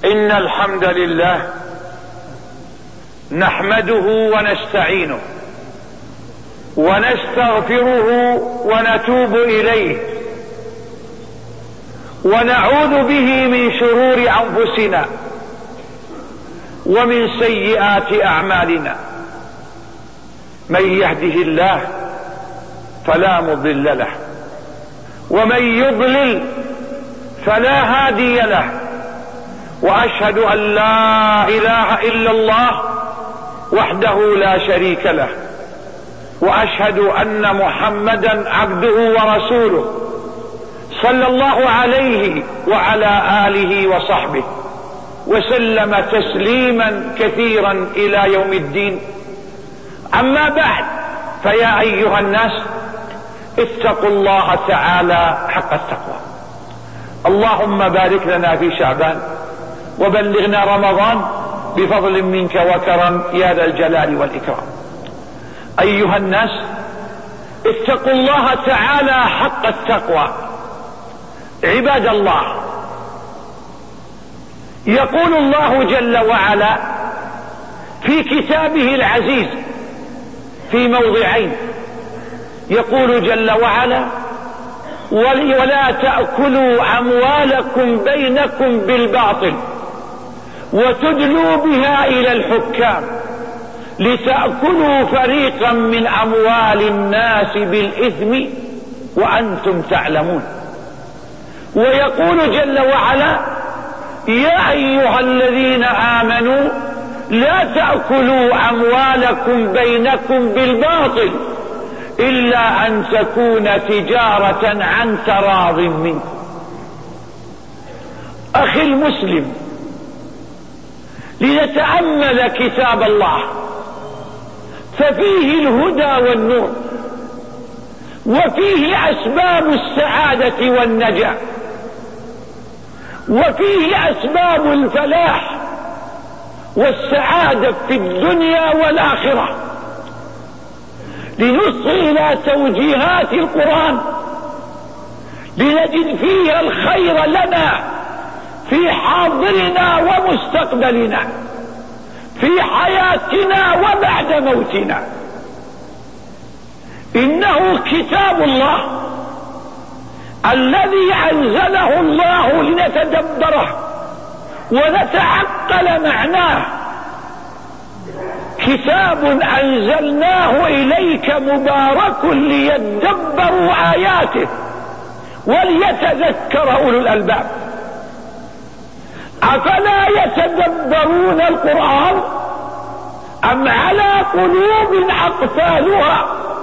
إن الحمد لله نحمده ونستعينه ونستغفره ونتوب إليه ونعوذ به من شرور أنفسنا ومن سيئات أعمالنا. من يهده الله فلا مضل له ومن يضلل فلا هادي له، وأشهد أن لا إله إلا الله وحده لا شريك له، وأشهد أن محمدا عبده ورسوله صلى الله عليه وعلى آله وصحبه وسلم تسليما كثيرا إلى يوم الدين. أما بعد، فيا أيها الناس اتقوا الله تعالى حق التقوى. اللهم بارك لنا في شعبان وبلغنا رمضان بفضل منك وكرم يا ذا الجلال والإكرام. أيها الناس اتقوا الله تعالى حق التقوى. عباد الله، يقول الله جل وعلا في كتابه العزيز في موضعين، يقول جل وعلا: ولا تأكلوا أموالكم بينكم بالباطل وتدلوا بها إلى الحكام لتأكلوا فريقا من أموال الناس بالإثم وأنتم تعلمون. ويقول جل وعلا: يا أيها الذين آمنوا لا تأكلوا أموالكم بينكم بالباطل إلا أن تكون تجارة عن تراض منكم. أخي المسلم، لنتأمل كتاب الله، ففيه الهدى والنور، وفيه أسباب السعادة والنجاة، وفيه أسباب الفلاح والسعادة في الدنيا والآخرة. لنصغي إلى توجيهات القرآن لنجد فيها الخير لنا في حاضرنا ومستقبلنا، في حياتنا وبعد موتنا. إنه كتاب الله الذي أنزله الله لنتدبره ونتعقل معناه. كتاب أنزلناه إليك مبارك ليدبروا آياته وليتذكر أولو الألباب. أفلا يتدبرون القرآن أم على قلوب أقفالها؟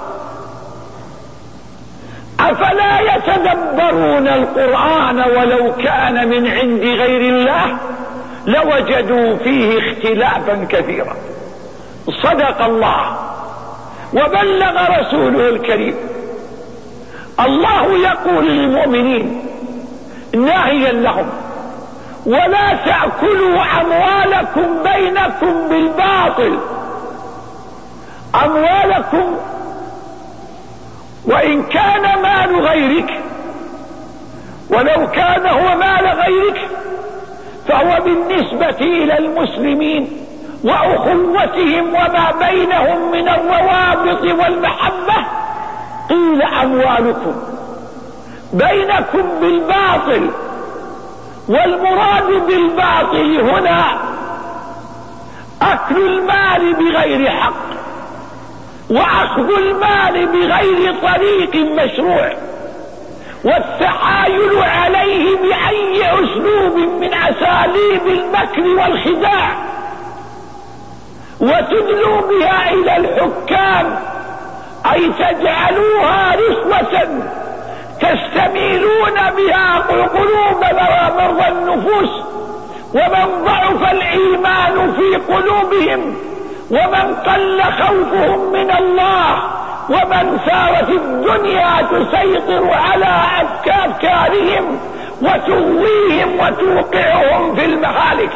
أفلا يتدبرون القرآن ولو كان من عند غير الله لوجدوا فيه اختلافا كثيرا. صدق الله وبلغ رسوله الكريم. الله يقول للمؤمنين ناهيا لهم: ولا تأكلوا أموالكم بينكم بالباطل. أموالكم وإن كان مال غيرك، ولو كان هو مال غيرك، فهو بالنسبة إلى المسلمين وأخوتهم وما بينهم من الروابط والمحبة قيل أموالكم بينكم بالباطل. والمراد بالباطل هنا أكل المال بغير حق، وأخذ المال بغير طريق مشروع، والتحايل عليه بأي أسلوب من أساليب المكر والخداع، وتدلوا بها إلى الحكام، أي تجعلوها رشوة تستميلون بها قلوب مرضى النفوس، ومن ضعف الإيمان في قلوبهم، ومن قل خوفهم من الله، ومن صارت الدنيا تسيطر على أفكارهم وتغويهم وتوقعهم في المهالك.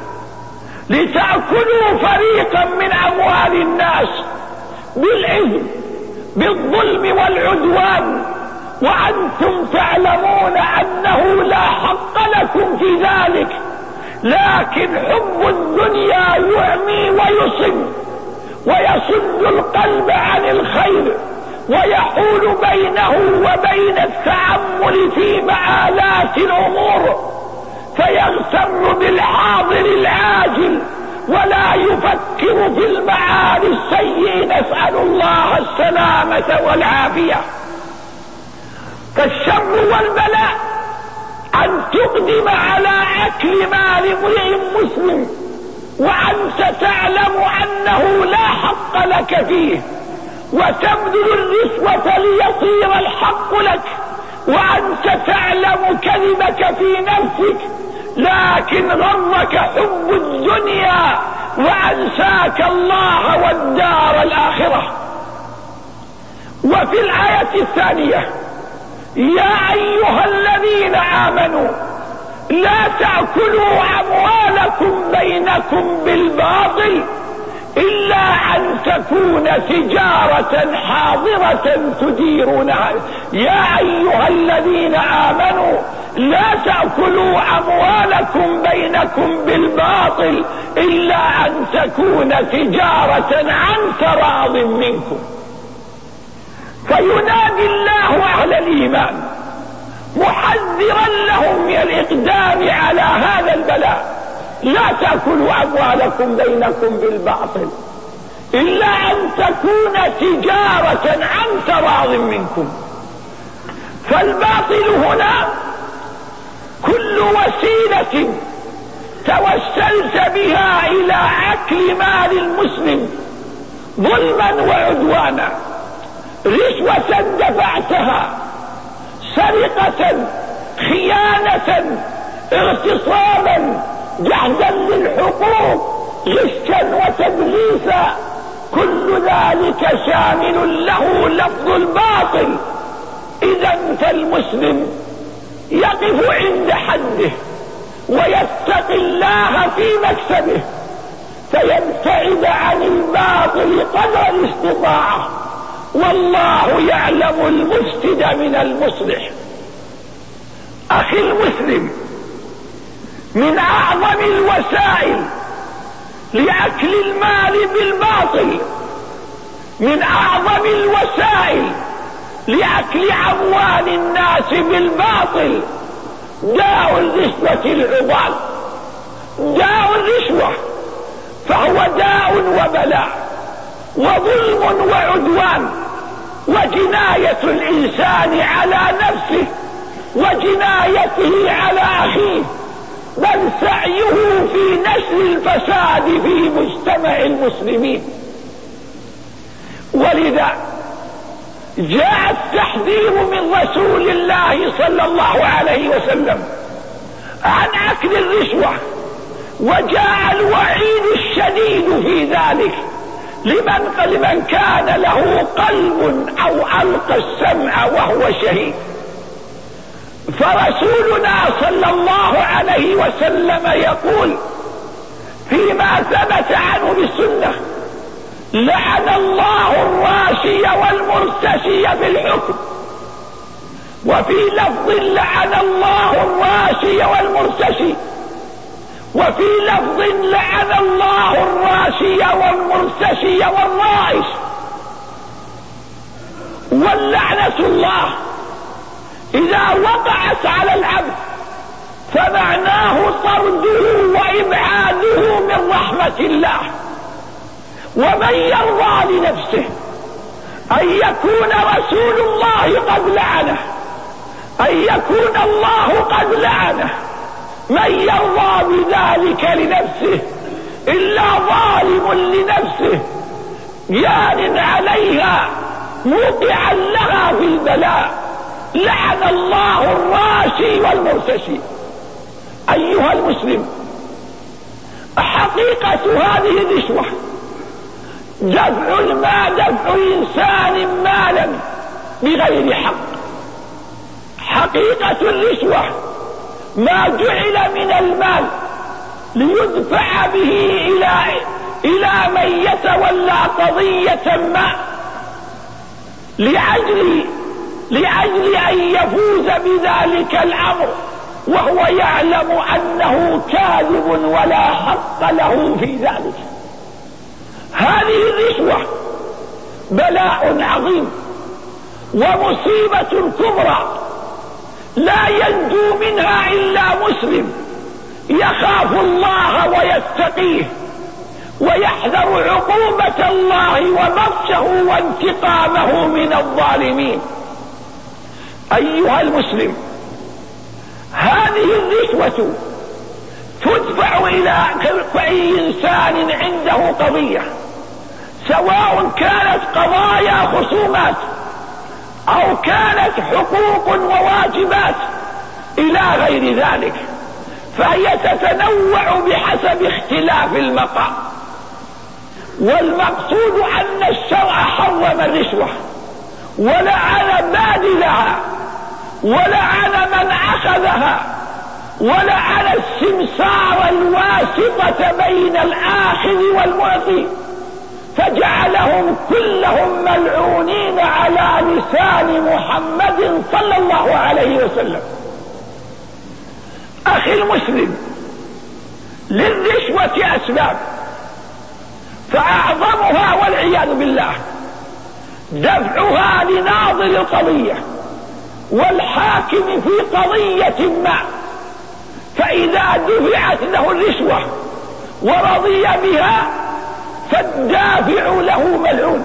لتأكلوا فريقا من أموال الناس بالإثم بالظلم والعدوان وأنتم تعلمون أنه لا حق لكم في ذلك، لكن حب الدنيا يعمي ويصم ويصد القلب عن الخير ويحول بينه وبين التأمل في مآلات الأمور، فيغتر بالحاضر العاجل ولا يفكر في المعالي السيء، نسأل الله السلامة والعافية. فالشر والبلاء أن تقدم على أكل مال امرئ مسلم وأنت تعلم أنه لا حق لك فيه، وتبذل الرشوة ليصير الحق لك وأنت تعلم كذبك في نفسك، لكن غرك حب الدنيا وأنساك الله والدار الآخرة. وفي الآية الثانية: يا أيها الذين آمنوا لا تأكلوا أموالكم بينكم بالباطل إلا أن تكون تجارة حاضرة تديرونها. يا أيها الذين آمنوا لا تأكلوا أموالكم بينكم بالباطل إلا أن تكون تجارة عن تراض منكم. فينادي الله أهل الإيمان محذرا لهم من الإقدام على هذا البلاء: لا تأكلوا أموالكم بينكم بالباطل إلا أن تكون تجارة عن تراض منكم. فالباطل هنا كل وسيلة توسلت بها إلى أكل مال المسلم ظلما وعدوانا، رشوة دفعتها، سرقة، خيانة، اغتصابا، جحدا للحقوق، غشا وتدليسا، كل ذلك شامل له لفظ الباطل. إذا فالمسلم يقف عند حده ويتقي الله في مكسبه فيبتعد عن الباطل قدر الاستطاعة، والله يعلم المفسد من المصلح. أخي المسلم، من أعظم الوسائل لأكل المال بالباطل، من أعظم الوسائل لأكل أموال الناس بالباطل داء الرشوة العضال. داء الرشوة فهو داء وبلاء وظلم وعدوان وجناية الإنسان على نفسه وجنايته على أخيه، بل سعيه في نشر الفساد في مجتمع المسلمين. ولذا جاء التحذير من رسول الله صلى الله عليه وسلم عن أكل الرشوة، وجاء الوعيد الشديد في ذلك لمن كان له قلب أو ألقى السمع وهو شهيد. فرسولنا صلى الله عليه وسلم يقول فيما ثبت عنه بالسنة: لعن الله الراشي والمرتشي بالحكم. وفي لفظ: لعن الله الراشي والمرتشي. وفي لفظ: لعن الله الراشي والمرتشي والرائش. واللعنة الله إذا وقعت على العبد فمعناه طرده وإبعاده من رحمة الله. ومن يرضى لنفسه أن يكون رسول الله قد لعنه، أن يكون الله قد لعنه، من يرضى بذلك لنفسه إلا ظالم لنفسه جان عليها موقعا لها في البلاء. لعن الله الراشي والمرتشي. أيها المسلم، حقيقة هذه الرشوة دفع إنسان مالا بغير حق. حقيقة الرشوة ما جعل من المال ليدفع به إلى من يتولى قضية ما لأجل أن يفوز بذلك الأمر وهو يعلم أنه كاذب ولا حق له في ذلك. هذه الرشوة بلاء عظيم ومصيبة كبرى لا ينجو منها إلا مسلم يخاف الله ويتقيه ويحذر عقوبة الله وبطشه وانتقامه من الظالمين. أيها المسلم، هذه الرشوة تدفع إلى أي إنسان عنده قضية، سواء كانت قضايا خصومات أو كانت حقوق وواجبات إلى غير ذلك، فهي تتنوع بحسب اختلاف المقام. والمقصود أن الشرع حرم الرشوة ولعن باذلها ولعن من أخذها ولعن السمسار الواسطة بين الآخذ والمعطي، فجعلهم كلهم ملعونين على لسان محمد صلى الله عليه وسلم. أخي المسلم، للرشوة أسباب، فأعظمها والعياذ بالله دفعها لناظر القضية والحاكم في قضية ما، فإذا دفعت له الرشوة ورضي بها فالدافع له ملعون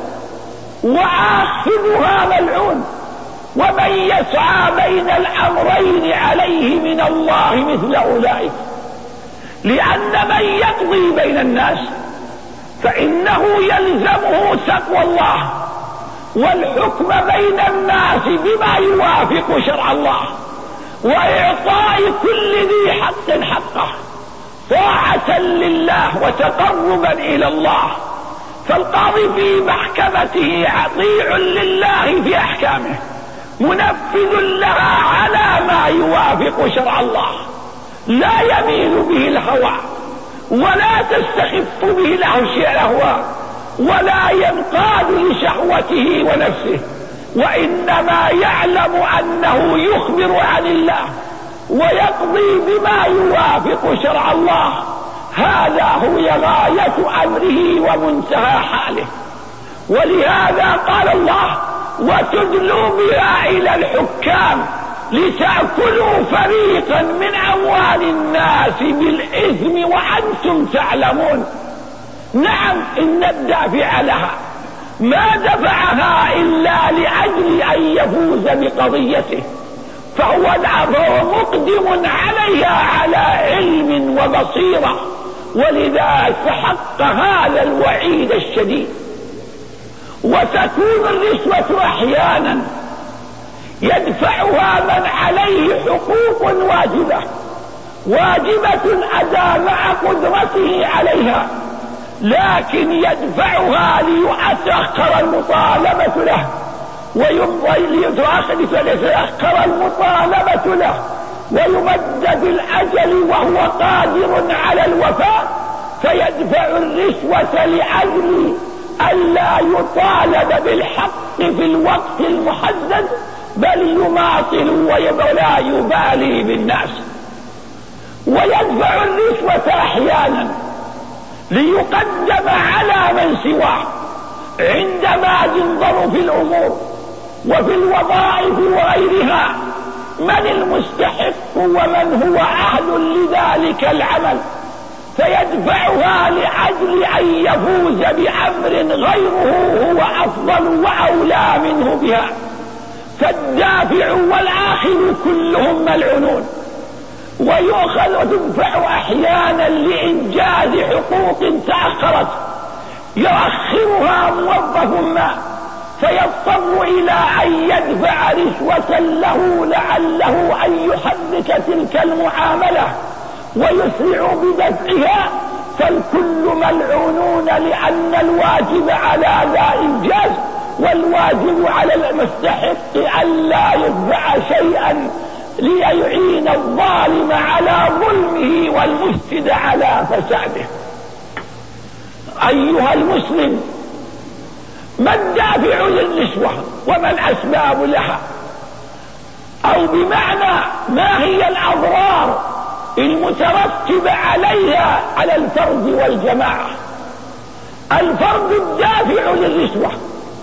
وآخذها ملعون، ومن يسعى بين الأمرين عليه من الله مثل أولئك، لأن من يقضي بين الناس فإنه يلزمه تقوى الله والحكم بين الناس بما يوافق شرع الله وإعطاء كل ذي حق حقه طاعة لله وتقربا إلى الله. فالقاضي في محكمته أطيع لله في أحكامه منفذ لها على ما يوافق شرع الله، لا يميل به الهوى ولا تستخف به الأهواء ولا ينقاد لشهوته ونفسه، وإنما يعلم أنه يخبر عن الله ويقضي بما يوافق شرع الله. هذا هو غاية أمره ومنتهى حاله. ولهذا قال الله: وتدلوا بها إلى الحكام لتأكلوا فريقا من أموال الناس بالإثم وأنتم تعلمون. نعم، إن الدافع لها ما دفعها إلا لأجل أن يفوز بقضيته، فهو مقدم عليها على علم وبصيرة، ولذا استحق هذا الوعيد الشديد. وتكون الرشوة أحيانا يدفعها من عليه حقوق واجبة أدى مع قدرته عليها، لكن يدفعها ليتأخر المطالبة له ليتأخر المطالبة له ويمدد الأجل وهو قادر على الوفاء، فيدفع الرشوة لأجل ألا يطالب بالحق في الوقت المحدد، بل يماطل ولا يبالي بالناس. ويدفع الرشوة أحيانا ليقدم على من سواه عندما ينظر في الأمور وفي الوظائف وغيرها من المستحق ومن هو أهل لذلك العمل، فيدفعها لأجل أن يفوز بأمر غيره هو أفضل وأولى منه بها. فالدافع والآخذ كلهم ملعونون. ويؤخذ وتدفع أحيانا لإنجاز حقوق تأخرت يؤخرها موظف ما، فيضطر إلى أن يدفع رشوة له لعله أن يحرك تلك المعاملة ويسرع بدفعها، فالكل ملعونون، لأن الواجب على ذا إنجاز، والواجب على المستحق ألا يدفع شيئا ليعين الظالم على ظلمه والمفسد على فساده. أيها المسلم، ما الدافع للرشوة وما الأسباب لها؟ الدافع للرشوة أحيانا يدفعها من عليه حقوق واجبة أدى مع قدرته على الوفاء، فيدفعها لأجل أن يتأخر المطالبة له أو بمعنى ما هي الأضرار المترتبة عليها على الفرد والجماعة. الفرد الدافع للرشوة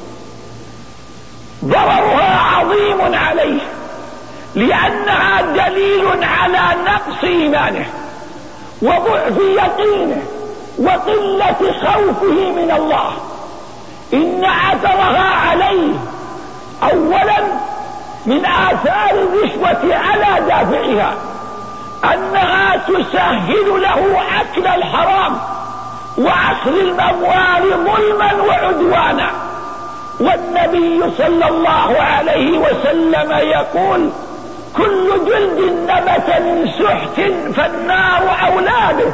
ضررها عظيم عليه، لأنها دليل على نقص إيمانه وضعف يقينه وقلة خوفه من الله. إن أثرها عليه أولا من آثار الرشوة على دافعها أنها تسهل له أكل الحرام وأخذ الأموال ظلما وعدوانا. والنبي صلى الله عليه وسلم يقول: كل جلد نبت من سحت فالنار أولى به.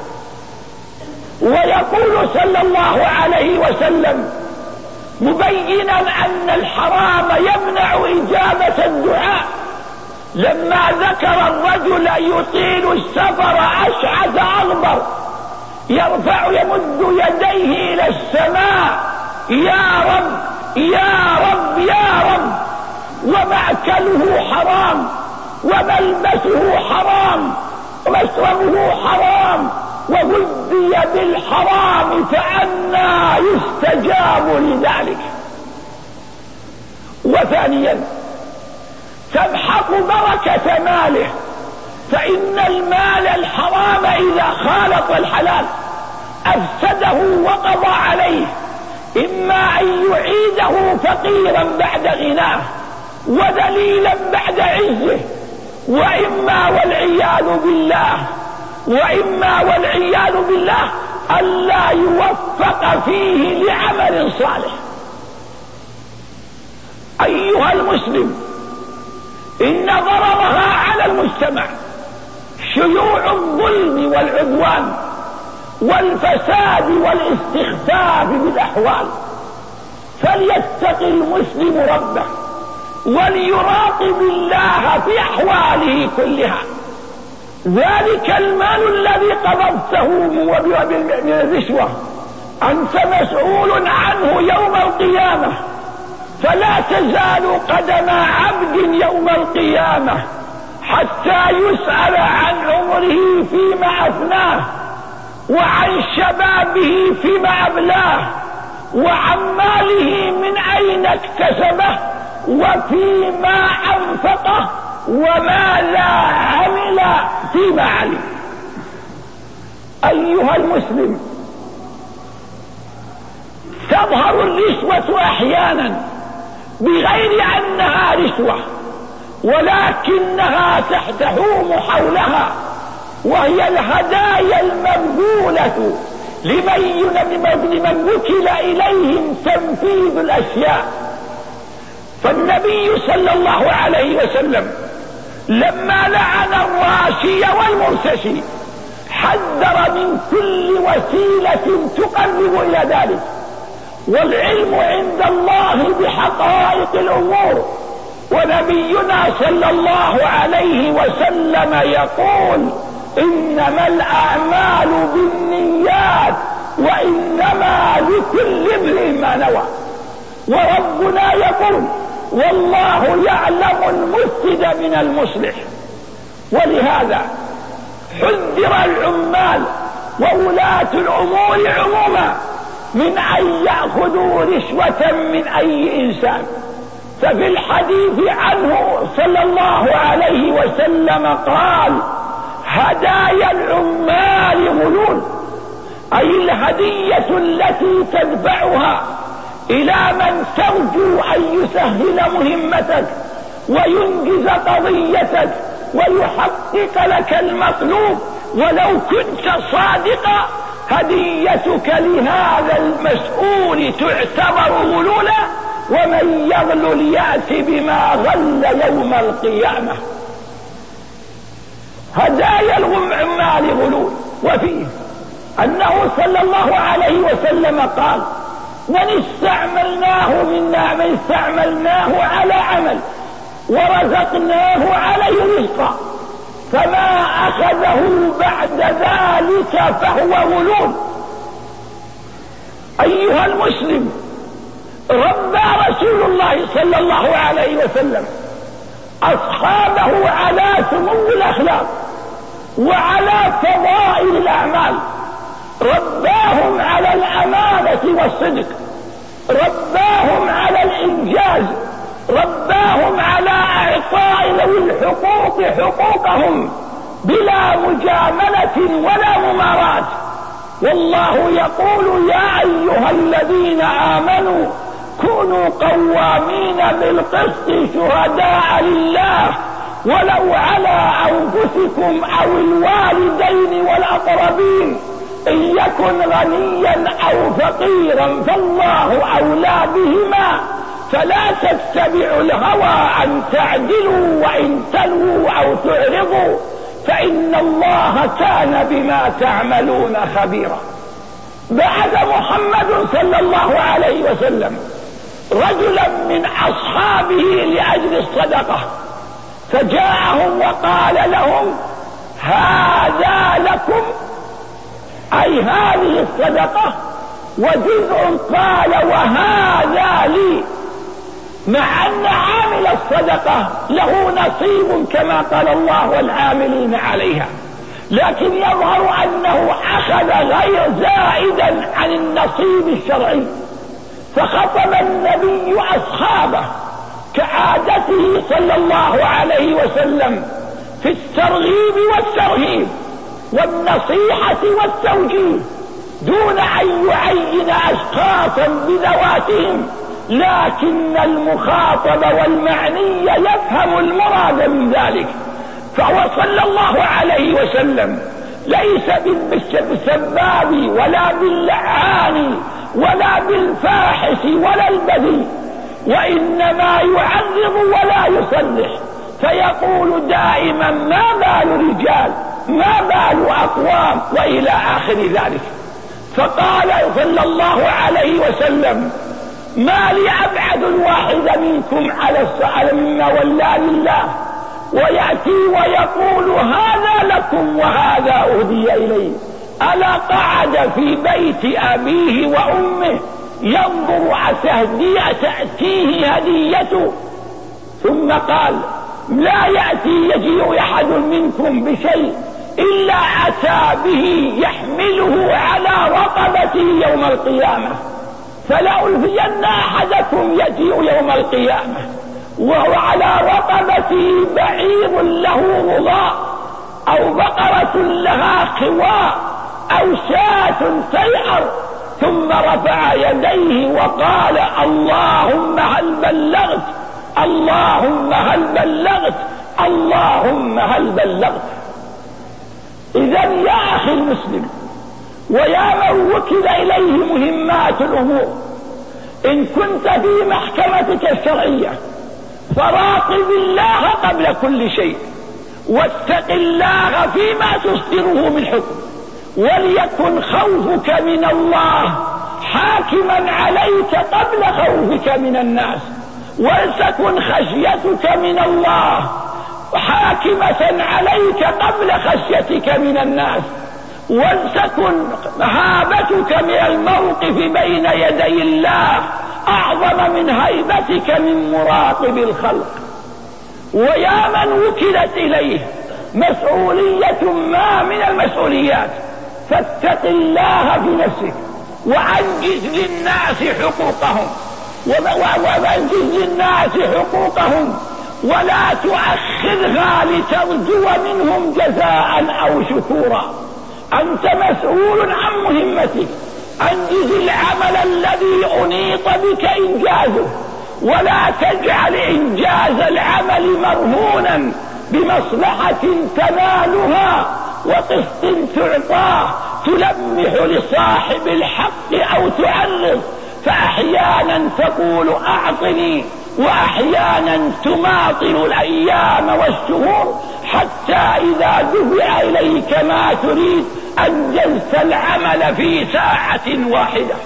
ويقول صلى الله عليه وسلم مبينا أن الحرام يمنع إجابة الدعاء لما ذكر الرجل يطيل السفر أشعث أغبر يمد يديه إلى السماء: يا رب يا رب يا رب، ومأكله حرام وملبسه حرام ومشربه حرام وغذي بالحرام، فأنى يستجاب لذلك. وثانيا تمحق بركة ماله، فإن المال الحرام إذا خالط الحلال أفسده وقضى عليه، إما أن يعيده فقيرا بعد غناه وذليلا بعد عزه، وإما والعياذ بالله ألا يوفق فيه لعمل صالح. أيها المسلم، إن ضررها على المجتمع شيوع الظلم والعدوان والفساد والاستخفاف بالأحوال، فليتق المسلم ربه وليراقب الله في أحواله كلها. ذلك المال الذي قبضته من الرشوة أنت مسؤول عنه يوم القيامة، فلا تزال قدم عبد يوم القيامة حتى يسأل عن عمره فيما أفناه، وعن شبابه فيما أبلاه، وعن ماله من أين اكتسبه، وفيما أنفقه، وماذا عمل فيما علم. أيها المسلم، تظهر الرشوة أحيانا بغير أنها رشوة، ولكنها تحوم حولها، وهي الهدايا المبذولة لمن وكل إليهم تنفيذ الأشياء. فالنبي صلى الله عليه وسلم لما لعن الراشي والمرتشي حذر من كل وسيلة تقرب إلى ذلك، والعلم عند الله بحقائق الأمور. ونبينا صلى الله عليه وسلم يقول: إنما الأعمال بالنيات وإنما لكل امرئ ما نوى. وربنا يقول: والله يعلم المفسد من المصلح. ولهذا حذر العمال وولاة الأمور عموما من أن يأخذوا رشوة من أي إنسان. ففي الحديث عنه صلى الله عليه وسلم قال: هدايا العمال غلول، أي الهدية التي تدفعها إلى من ترجو أن يسهل مهمتك وينجز قضيتك ويحقق لك المطلوب ولو كنت صادقا. هديتك لهذا المسؤول تعتبر غلولا، ومن يغلل يأتي بما غل يوم القيامة. هدايا العمال غلول. وفيه أنه صلى الله عليه وسلم قال: من استعملناه على عمل ورزقناه عليه رزقا فما أخذه بعد ذلك فهو غلول. أيها المسلم، ربى رسول الله صلى الله عليه وسلم أصحابه على سمو الأخلاق وعلى فضائل الأعمال، رباهم على الأمانة والصدق، رباهم على الإنجاز، رباهم على إعطاء ذوي الحقوق حقوقهم بلا مجاملة ولا مماراة. والله يقول يا أيها الذين آمنوا كونوا قوامين بالقسط شهداء لله ولو على أنفسكم أو الوالدين والأقربين إن يكن غنيا أو فقيرا فالله أولى بهما فلا تتبعوا الهوى أن تعدلوا وإن تلووا أو تعرضوا فإن الله كان بما تعملون خبيرا. بعث محمد صلى الله عليه وسلم رجلا من أصحابه لأجل الصدقة، فجاءهم وقال لهم هذا لكم، أي هذه الصدقة، وجزء قال وهذا لي، مع أن عامل الصدقة له نصيب كما قال الله والعاملين عليها، لكن يظهر أنه أخذ غير زائدا عن النصيب الشرعي. فخطب النبي أصحابه كعادته صلى الله عليه وسلم في الترغيب والترهيب والنصيحة والتوجيه دون أن يعين أشخاصا بذواتهم، لكن المخاطب والمعني يفهم المراد من ذلك. فهو صلى الله عليه وسلم ليس بالسباب ولا باللعان ولا بالفاحش ولا البذيء، وإنما يعرض ولا يصلح، فيقول دائما ما بال رجال، ما بال أقوام، وإلى آخر ذلك. فقال صلى الله عليه وسلم ما لي أبعد الواحد منكم على مما ولى لله، ويأتي ويقول هذا لكم وهذا أهدي إليه، ألا قعد في بيت أبيه وأمه ينظر تأتيه هديته، ثم قال لا يجيء أحد منكم بشيء إلا أتى به يحمله على رقبته يوم القيامة، فلا ألفين أحدكم يجيء يوم القيامة وهو على رقبته بعير له غضاء أو بقرة لها خواء أو شاة تيعر، ثم رفع يديه وقال اللهم هل بلغت، اللهم هل بلغت، اللهم هل بلغت. إذا يا أخي المسلم ويا من وكل إليه مهمات الأمور، إن كنت في محكمتك الشرعية فراقب الله قبل كل شيء، واتق الله فيما تصدره من حكم، وليكن خوفك من الله حاكما عليك قبل خوفك من الناس، ولتكن خشيتك من الله حاكمة عليك قبل خشيتك من الناس، ولتكن هابتك من الموقف بين يدي الله أعظم من هيبتك من مراقب الخلق. ويا من وكلت إليه مسؤولية ما من المسؤوليات فاتق الله في نفسك وأنجز للناس حقوقهم، وأنجز للناس حقوقهم ولا تؤخرها لترجو منهم جزاء أو شكورا. أنت مسؤول عن مهمتك، أنجز العمل الذي أنيط بك إنجازه، ولا تجعل إنجاز العمل مرهونا بمصلحة تنالها وقسط تعطاه تلمح لصاحب الحق أو تعرض، فأحيانا تقول أعطني وأحيانا تماطل الأيام والشهور، حتى إذا دفع إليك ما تريد أنجزت العمل في ساعة واحدة.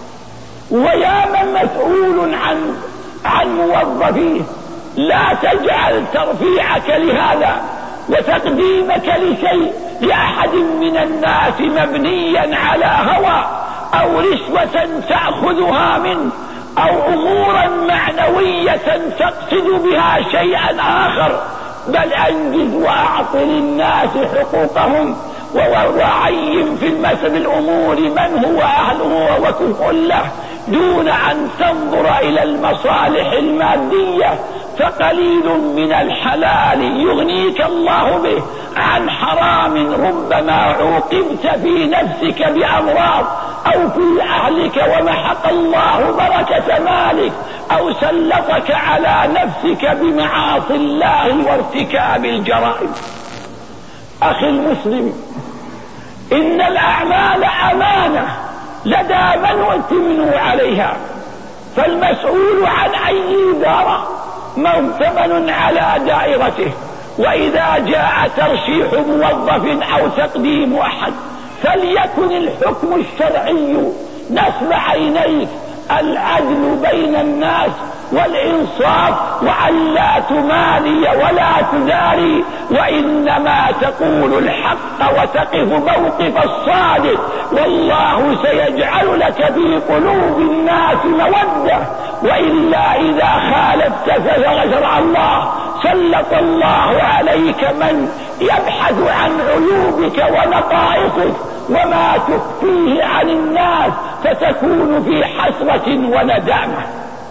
ويا من مسؤول عن موظفيه لا تجعل ترفيعك لهذا وتقديمك لشيء لأحد من الناس مبنيا على هوى أو رشوة تأخذها منه أو أمورا معنوية تقصد بها شيئا آخر، بل أنجز وأعط للناس حقوقهم وعين في المسألة الأمور من هو أهله وكفء له، دون أن تنظر إلى المصالح المادية. فقليل من الحلال يغنيك الله به عن حرام ربما عوقبت في نفسك بأمراض أو في أهلك ومحق الله بركة مالك، أو سلطك على نفسك بمعاصي الله وارتكاب الجرائم. أخي المسلم، إن الأعمال أمانة لدى من ائتمنوا عليها، فالمسؤول عن أي إدارة مؤتمن على دائرته، وإذا جاء ترشيح موظف أو تقديم أحد فليكن الحكم الشرعي نصب عينيك، العدل بين الناس والإنصاف، وأن لا تمالي ولا تداري، وإنما تقول الحق وتقف موقف الصادق، والله سيجعل لك في قلوب الناس مودة. وإلا إذا خالفت فشرع الله سلط الله عليك من يبحث عن عيوبك ونقائصك وما تخفيه عن الناس، فتكون في حسرة وندامة.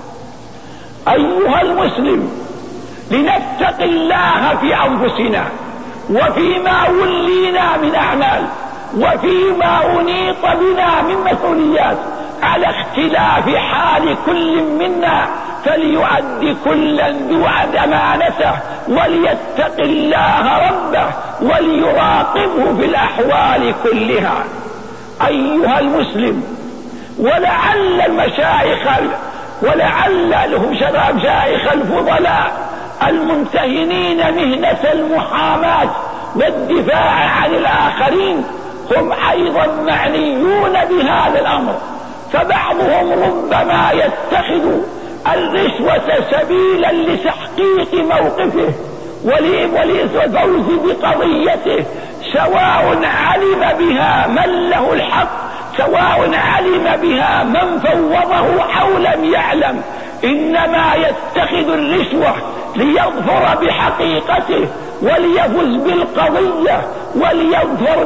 أيها المسلم، لنتق الله في أنفسنا وفيما ولينا من أعمال وفيما أنيط بنا من مسؤوليات، على اختلاف حال كل منا، فليؤدي كلا ذو أمانته وليتق الله ربه وليراقبه في الأحوال كلها. أيها المسلم، ولعل المشايخ لهم شيخ الفضلاء الممتهنين مهنة المحاماة والدفاع عن الآخرين هم أيضا معنيون بهذا الأمر، فبعضهم ربما يتخذ الرشوة سبيلا لتحقيق موقفه وللفوز بقضيته، سواء علم بها من له الحق، سواء علم بها من فوضه أو لم يعلم، إنما يتخذ الرشوة ليظفر بحقيقته وليفز بالقضية وليظفر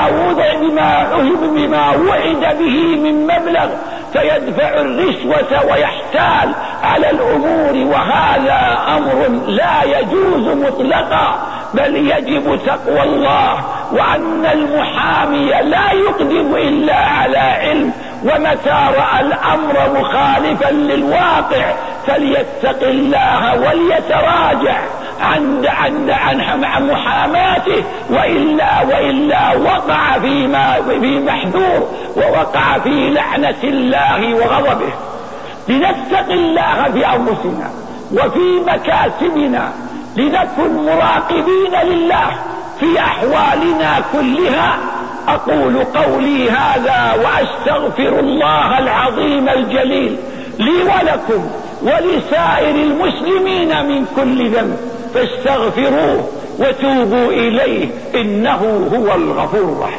بما وعد به من مبلغ، فيدفع الرشوة ويحتال على الأمور، وهذا أمر لا يجوز مطلقا، بل يجب تقوى الله، وأن المحامي لا يقدم إلا على علم، ومتى رأى الأمر مخالفا للواقع فليتق الله وليتراجع عن محاماته، وإلا وقع في محذور ووقع في لعنة الله وغضبه. لنتق الله في أنفسنا وفي مكاسبنا، لنكن مراقبين لله في أحوالنا كلها. أقول قولي هذا وأستغفر الله العظيم الجليل لي ولكم ولسائر المسلمين من كل ذنب، فاستغفروه وتوبوا إليه إنه هو الغفور الرحيم.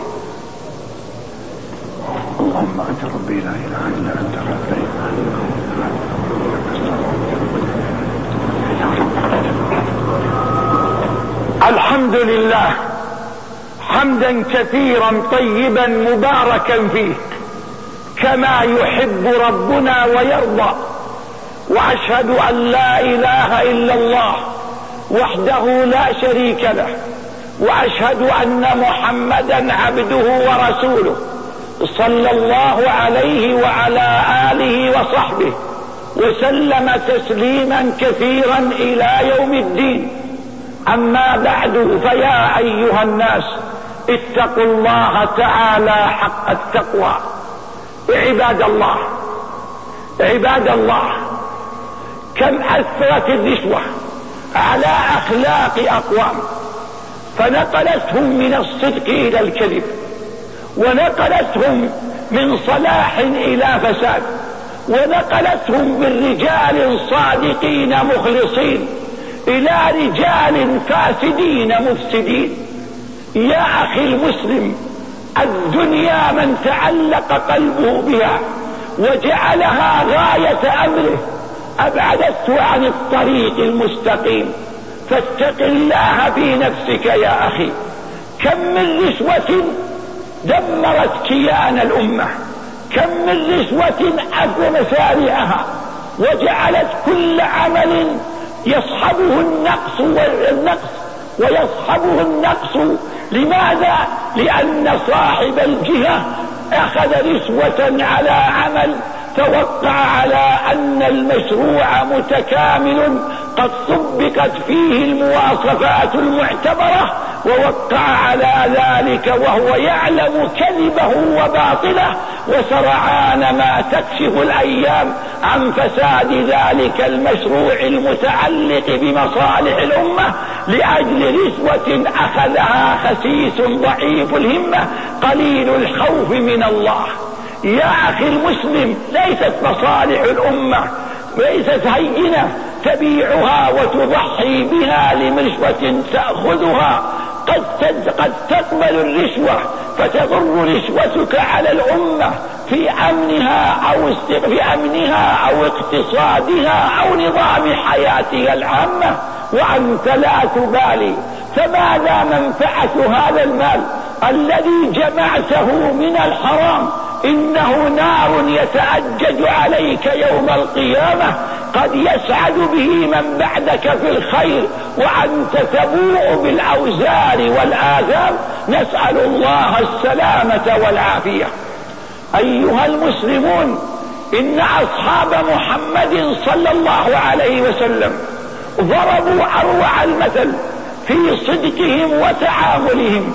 اللهم أنت ربي لا إله إلا أنت الحمد لله حمدا كثيرا طيبا مباركا فيه كما يحب ربنا ويرضى، وأشهد أن لا إله إلا الله وحده لا شريك له، وأشهد أن محمدا عبده ورسوله صلى الله عليه وعلى آله وصحبه وسلم تسليما كثيرا إلى يوم الدين. أما بعد، فيا أيها الناس اتقوا الله تعالى حق التقوى. عباد الله، كم أثرت الرشوة على أخلاق أقوام، فنقلتهم من الصدق إلى الكذب، ونقلتهم من صلاح إلى فساد، ونقلتهم من رجال صادقين مخلصين إلى رجال فاسدين مفسدين. يا أخي المسلم، الدنيا من تعلق قلبه بها وجعلها غاية أمره أبعدته عن الطريق المستقيم. فاتق الله في نفسك يا أخي. كم من رشوة دمرت كيان الأمة، كم من رشوة أفنى مسارعها وجعلت كل عمل يصحبه النقص ويصحبه النقص. لماذا؟ لأن صاحب الجهة أخذ رشوة على عمل توقع على أن المشروع متكامل قد طبقت فيه المواصفات المعتبرة، ووقع على ذلك وهو يعلم كذبه وباطله، وسرعان ما تكشف الأيام عن فساد ذلك المشروع المتعلق بمصالح الأمة لأجل رشوة أخذها خسيس ضعيف الهمة قليل الخوف من الله. يا أخي المسلم، ليست مصالح الأمة ليست هينة تبيعها وتضحي بها لرشوة تأخذها. قد تقبل الرشوة فتضر رشوتك على الأمة في أمنها أو اقتصادها أو نظام حياتها العامة وأنت لا تبالي. فماذا منفعة هذا المال الذي جمعته من الحرام؟ إنه نار يتأجج عليك يوم القيامة قد يسعد به من بعدك في الخير وأنت تبوء بالأوزار والآثام. نسأل الله السلامة والعافية. أيها المسلمون، إن أصحاب محمد صلى الله عليه وسلم ضربوا أروع المثل في صدقهم وتعاملهم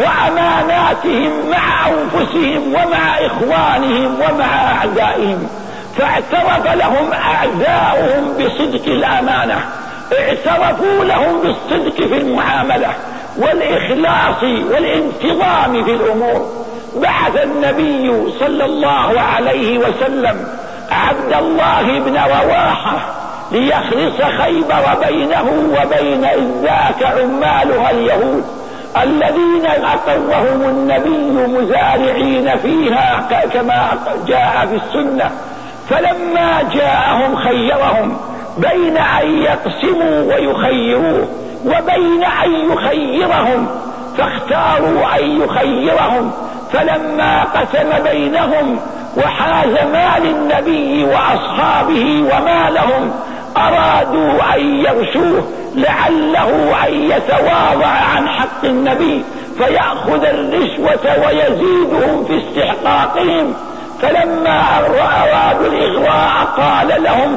وأماناتهم مع أنفسهم ومع إخوانهم ومع أعدائهم. فاعترف لهم أعداؤهم بصدق الأمانة، اعترفوا لهم بالصدق في المعاملة والإخلاص والانتظام في الأمور. بعث النبي صلى الله عليه وسلم عبد الله بن رواحة ليخلص خيبر بينه وبين إذ ذاك عمالها اليهود الذين أقرهم النبي مزارعين فيها كما جاء في السنة. فلما جاءهم خيرهم بين أن يقسموا ويخيروه وبين أن يخيرهم، فاختاروا أن يخيرهم. فلما قسم بينهم وحاز مال النبي وأصحابه ومالهم أرادوا أن يغشوه لعله أن يتواضع عن حق النبي فيأخذ الرشوة ويزيدهم في استحقاقهم. فلما أرادوا الإغواء قال لهم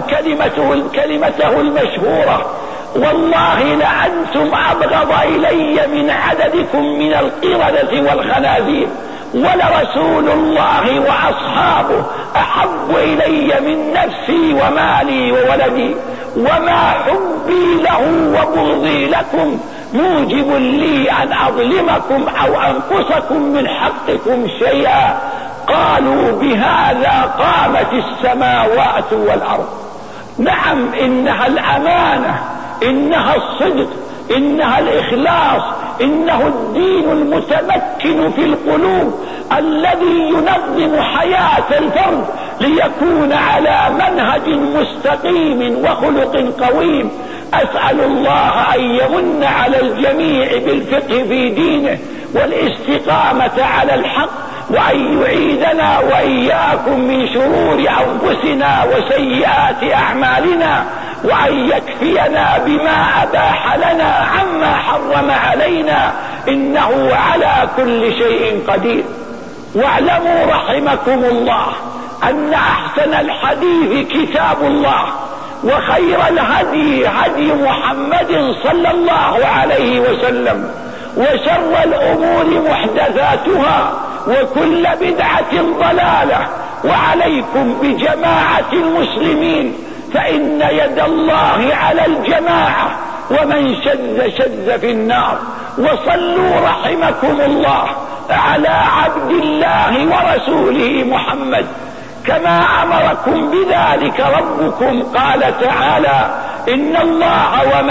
كلمته المشهورة: والله لأنتم أبغض إلي من عددكم من القردة والخنازير، ولرسول الله وأصحابه أحب إلي من نفسي ومالي وولدي، وما حبي له وبغضي لكم موجب لي أن أظلمكم أو أنقصكم من حقكم شيئا. قالوا: بهذا قامت السماوات والأرض. نعم، إنها الأمانة، إنها الصدق، إنها الإخلاص، إنه الدين المتمكن في القلوب الذي ينظم حياة الفرد ليكون على منهج مستقيم وخلق قويم. أسأل الله أن يمن على الجميع بالفقه في دينه والاستقامة على الحق، وأن يعيدنا وإياكم من شرور أنفسنا وسيئات أعمالنا، وأن يكفينا بما أباح لنا عما حرم علينا، إنه على كل شيء قدير. واعلموا رحمكم الله أن أحسن الحديث كتاب الله، وخير الهدي هدي محمد صلى الله عليه وسلم، وشر الأمور محدثاتها، وكل بدعة ضلالة. وعليكم بجماعة المسلمين، فإن يد الله على الجماعة، ومن شذ في النار. وصلوا رحمكم الله على عبد الله ورسوله محمد كما أمركم بذلك ربكم. قال تعالى: إن الله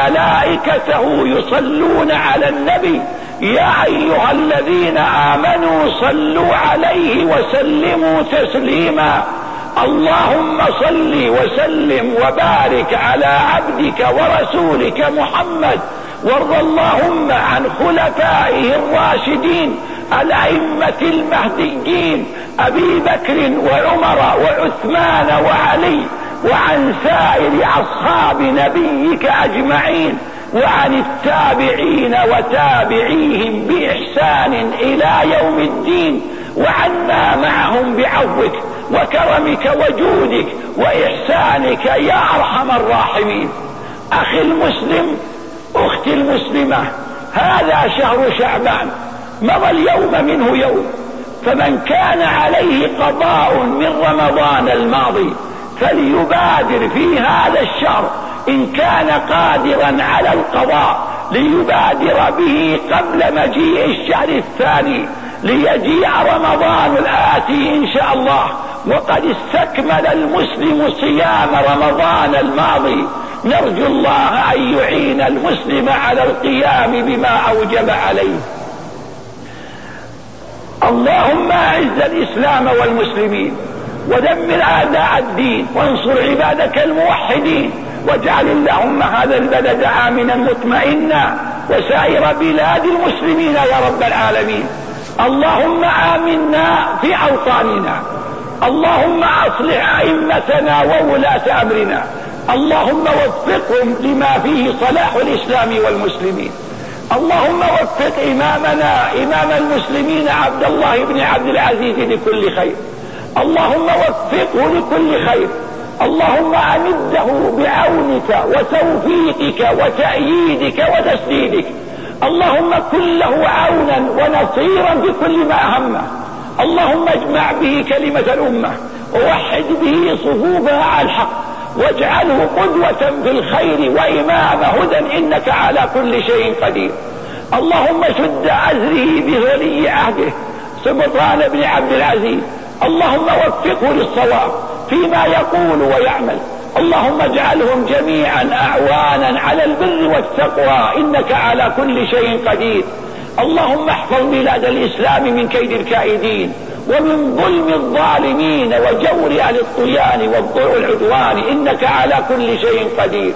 وملائكته يصلون على النبي يا أيها الذين آمنوا صلوا عليه وسلموا تسليما. اللهم صل وسلم وبارك على عبدك ورسولك محمد، وارض اللهم عن خلفائه الراشدين الأئمة المهديين أبي بكر وعمر وعثمان وعلي، وعن سائر أصحاب نبيك أجمعين، وعن التابعين وتابعيهم بإحسان إلى يوم الدين، وعنا معهم بعفوك وكرمك وجودك وإحسانك يا أرحم الراحمين. أخي المسلم، أختي المسلمة، هذا شهر شعبان، مضى اليوم منه يوم، فمن كان عليه قضاء من رمضان الماضي فليبادر في هذا الشهر إن كان قادرا على القضاء، ليبادر به قبل مجيء الشهر الثاني، ليجيء رمضان الآتي إن شاء الله وقد استكمل المسلم صيام رمضان الماضي. نرجو الله أن يعين المسلم على القيام بما أوجب عليه. اللهم أعز الإسلام والمسلمين، ودمر أعداء الدين، وانصر عبادك الموحدين، واجعل اللهم هذا البلد آمنا مطمئنا وسائر بلاد المسلمين يا رب العالمين. اللهم آمنا في أوطاننا، اللهم أصلح أئمتنا وولاة أمرنا، اللهم وفقهم لما فيه صلاح الإسلام والمسلمين. اللهم وفق إمامنا إمام المسلمين عبد الله بن عبد العزيز لكل خير، اللهم وفقه لكل خير، اللهم أمده بعونك وتوفيقك وتأييدك وتسديدك، اللهم كن له عونا ونصيرا في كل ما أهمه، اللهم اجمع به كلمة الأمة ووحد به صفوفها على الحق، واجعله قدوة في الخير وإمام هدى إنك على كل شيء قدير. اللهم شد أزره بولي عهده سلطان بن عبد العزيز، اللهم وفقه للصواب فيما يقول ويعمل، اللهم اجعلهم جميعا أعوانا على البر والتقوى إنك على كل شيء قدير. اللهم احفظ بلاد الإسلام من كيد الكائدين ومن ظلم الظالمين وجور أهل الطغيان والعدوان إنك على كل شيء قدير.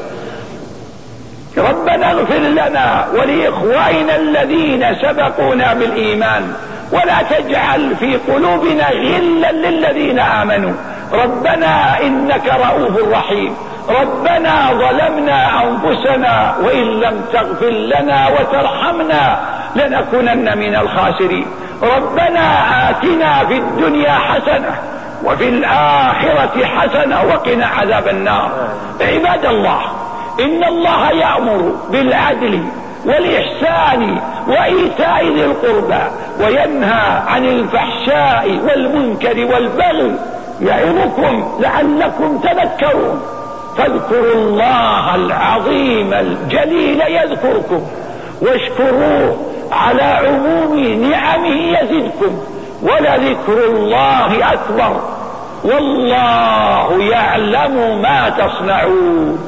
ربنا اغفر لنا ولإخواننا الذين سبقونا بالإيمان، ولا تجعل في قلوبنا غلا للذين آمنوا، ربنا إنك رؤوف رحيم. ربنا ظلمنا أنفسنا وإن لم تغفر لنا وترحمنا لنكونن من الخاسرين. ربنا آتنا في الدنيا حسنة وفي الآخرة حسنة وقنا عذاب النار. عباد الله، إن الله يأمر بالعدل والإحسان وإيتاء ذي القربى وينهى عن الفحشاء والمنكر والبغي يعظكم لعلكم تذكرون. فاذكروا الله العظيم الجليل يذكركم، واشكروه على عموم نعمه يزدكم، ولذكر الله أكبر، والله يعلم ما تصنعون.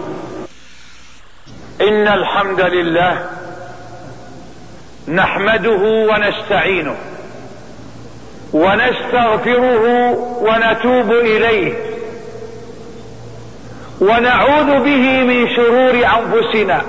إن الحمد لله نحمده ونستعينه ونستغفره ونتوب إليه، ونعوذ به من شرور أنفسنا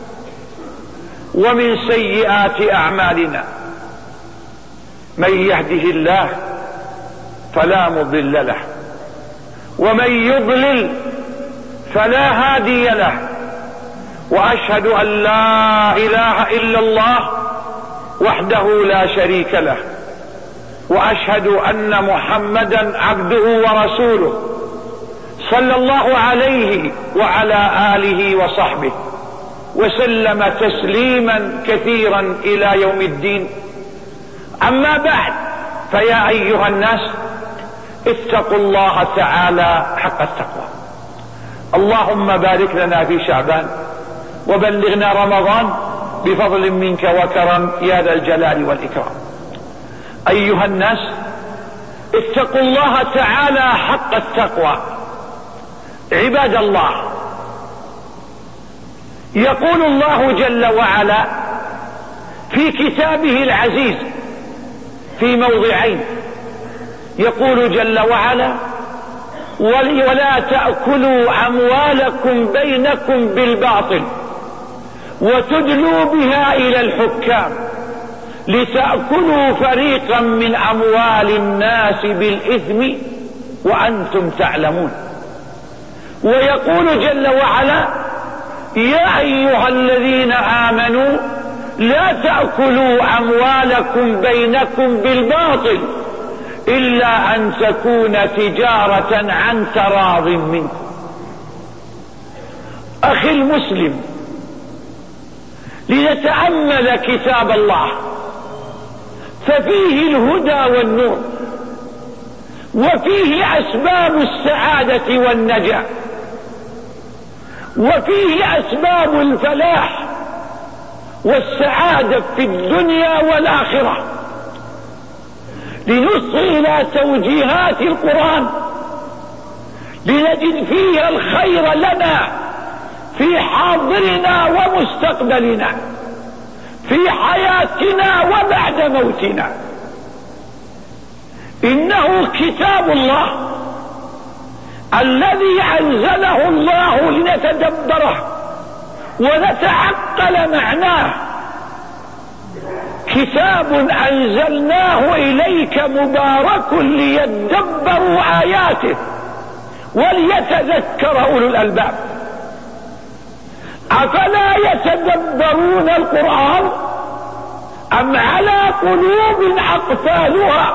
ومن سيئات أعمالنا. من يهده الله فلا مضل له، ومن يضلل فلا هادي له، وأشهد أن لا إله إلا الله وحده لا شريك له، وأشهد أن محمدا عبده ورسوله صلى الله عليه وعلى آله وصحبه وسلم تسليما كثيرا إلى يوم الدين. أما بعد، فيا أيها الناس اتقوا الله تعالى حق التقوى. اللهم بارك لنا في شعبان وبلغنا رمضان بفضل منك وكرم يا ذا الجلال والإكرام. أيها الناس اتقوا الله تعالى حق التقوى. عباد الله، يقول الله جل وعلا في كتابه العزيز في موضعين، يقول جل وعلا: ولا تأكلوا أموالكم بينكم بالباطل وتدلوا بها إلى الحكام لتأكلوا فريقا من أموال الناس بالإثم وأنتم تعلمون. ويقول جل وعلا: يا أيها الذين آمنوا لا تأكلوا أموالكم بينكم بالباطل إلا أن تكون تجارة عن تراض منكم. أخي المسلم، لنتأمل كتاب الله ففيه الهدى والنور، وفيه أسباب السعادة والنجاة، وفيه أسباب الفلاح والسعادة في الدنيا والآخرة. لنصل إلى توجيهات القرآن لنجد فيها الخير لنا في حاضرنا ومستقبلنا، في حياتنا وبعد موتنا. إنه كتاب الله الذي أنزله الله لنتدبره ونتعقل معناه. كتاب أنزلناه إليك مبارك ليدبروا آياته وليتذكر أولو الألباب. أفلا يتدبرون القرآن أم على قلوب أقفالها؟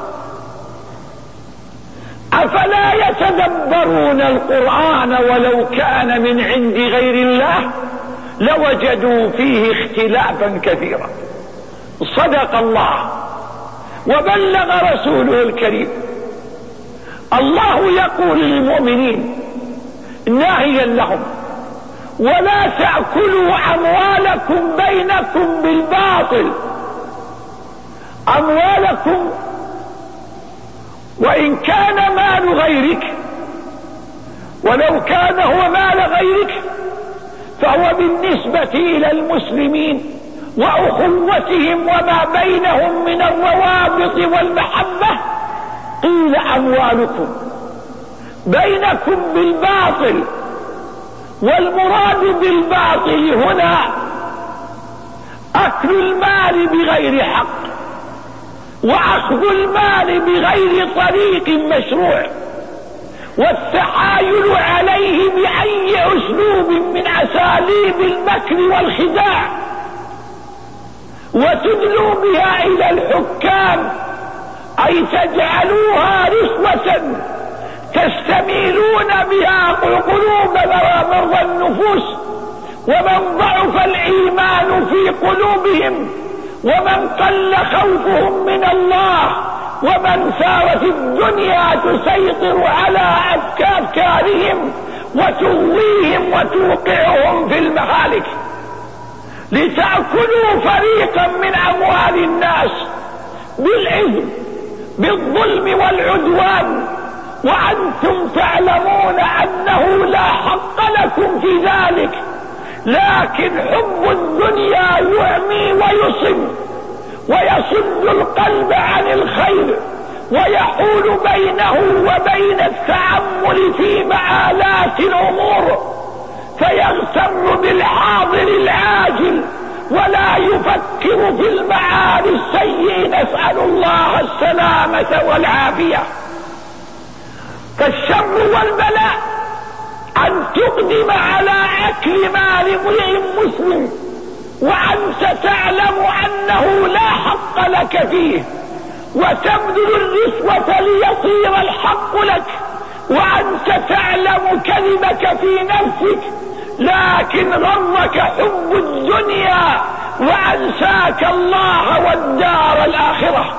أفلا يتدبرون القرآن ولو كان من عند غير الله لوجدوا فيه اختلافا كثيرا. صدق الله وبلغ رسوله الكريم. الله يقول للمؤمنين ناهيا لهم: ولا تأكلوا أموالكم بينكم بالباطل. أموالكم وإن كان مال غيرك، ولو كان هو مال غيرك فهو بالنسبة إلى المسلمين وأخوتهم وما بينهم من الروابط والمحبة قيل أموالكم بينكم بالباطل. والمراد بالباطل هنا أكل المال بغير حق، وأخذ المال بغير طريق مشروع، والتحايل عليه بأي أسلوب من أساليب المكر والخداع، وتدلوا بها إلى الحكام، أي تجعلوها رشوة تستميلون بها قلوب مرضى النفوس، ومن ضعف الإيمان في قلوبهم، ومن قل خوفهم من الله، ومن صارت الدنيا تسيطر على أفكارهم وتغويهم وتوقعهم في المهالك. لتأكلوا فريقا من أموال الناس بالإثم بالظلم والعدوان وأنتم تعلمون أنه لا حق لكم في ذلك، لكن حب الدنيا يعمي ويصم ويصد القلب عن الخير ويحول بينه وبين التأمل في مآلات الأمور، فيغتر بالحاضر العاجل ولا يفكر في المعاد السيء. نسأل الله السلامة والعافية. فالشر والبلاء أن تقدم على أكل مال امرئ مسلم وأنت تعلم أنه لا حق لك فيه، وتبذل الرشوة ليصير الحق لك وأنت تعلم كذبك في نفسك، لكن غرك حب الدنيا وأنساك الله والدار الآخرة.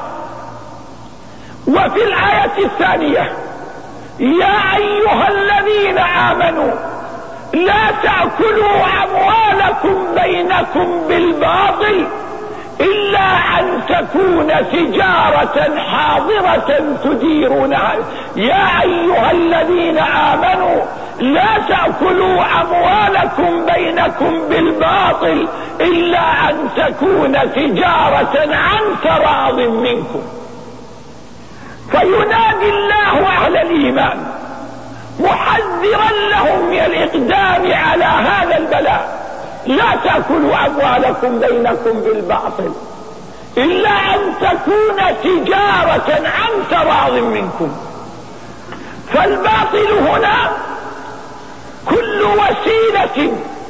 وفي الآية الثانية: يا أيها الذين آمنوا لا تأكلوا أموالكم بينكم بالباطل إلا أن تكون تجارة حاضرة تديرونها. يا أيها الذين آمنوا لا تأكلوا أموالكم بينكم بالباطل إلا أن تكون تجارة عن تراض منكم. فينادي الله أهل الإيمان محذرا لهم من الإقدام على هذا البلاء. لا تأكلوا أموالكم بينكم بالباطل إلا أن تكون تجارة عن تراض منكم. فالباطل هنا كل وسيلة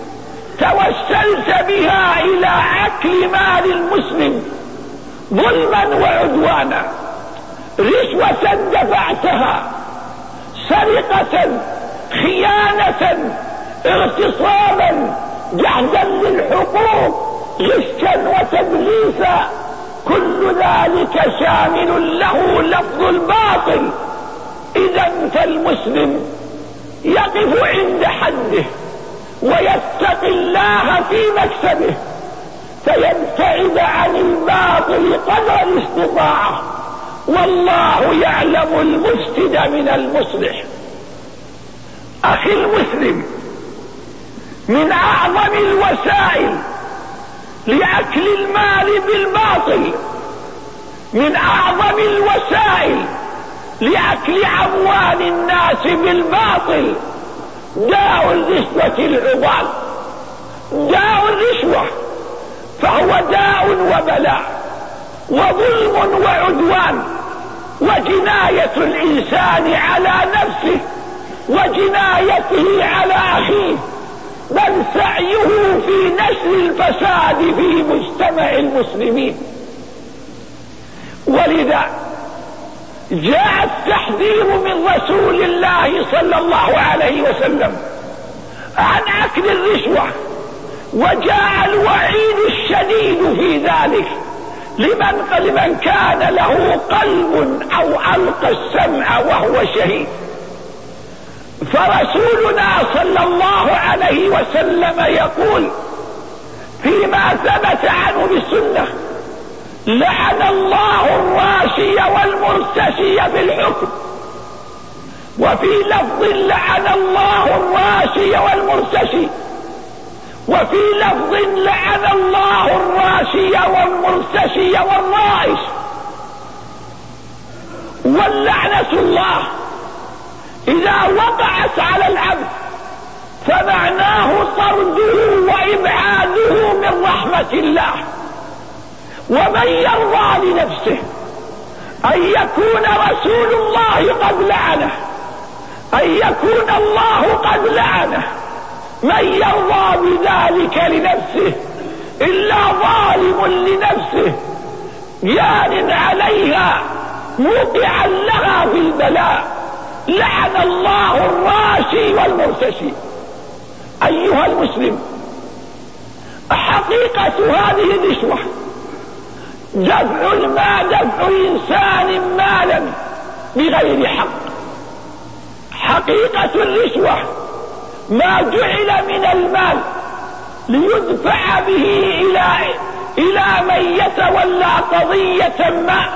توسلت بها إلى أكل مال المسلم ظلما وعدوانا، رشوة دفعتها، سرقة، خيانة، اغتصابا، جحدا للحقوق، غشا وتدليسا، كل ذلك شامل له لفظ الباطل. إذا فالمسلم يقف عند حده ويتقي الله في مكسبه فيبتعد عن الباطل قدر الاستطاعة، والله يعلم المفسد من المصلح. أخي المسلم، من أعظم الوسائل لأكل المال بالباطل، من أعظم الوسائل لأكل أموال الناس بالباطل داء الرشوة العضال. داء الرشوة فهو داء وبلاء وظلم وعدوان وجناية الإنسان على نفسه وجنايته على أخيه، بل سعيه في نشر الفساد في مجتمع المسلمين. ولذا جاء التحذير من رسول الله صلى الله عليه وسلم عن أكل الرشوة، وجاء الوعيد الشديد في ذلك لمن كان له قلب أو ألقى السمع وهو شهيد. فرسولنا صلى الله عليه وسلم يقول فيما ثبت عنه بالسنة: لعن الله الراشي والمرتشي بالحكم. وفي لفظ: لعن الله الراشي والمرتشي. وفي لفظ: لعن الله الراشي والمرتشي والرائش. واللعنة الله إذا وقعت على العبد فمعناه طرده وإبعاده من رحمة الله. ومن يرضى لنفسه أن يكون رسول الله قد لعنه، أن يكون الله قد لعنه، من يرضى بذلك لنفسه إلا ظالم لنفسه جان عليها موقعا لها في البلاء. لعن الله الراشي والمرتشي. أيها المسلم، حقيقة هذه الرشوة دفع إنسان مالا بغير حق. حقيقة الرشوة ما جعل من المال ليدفع به إلى من يتولى قضية ما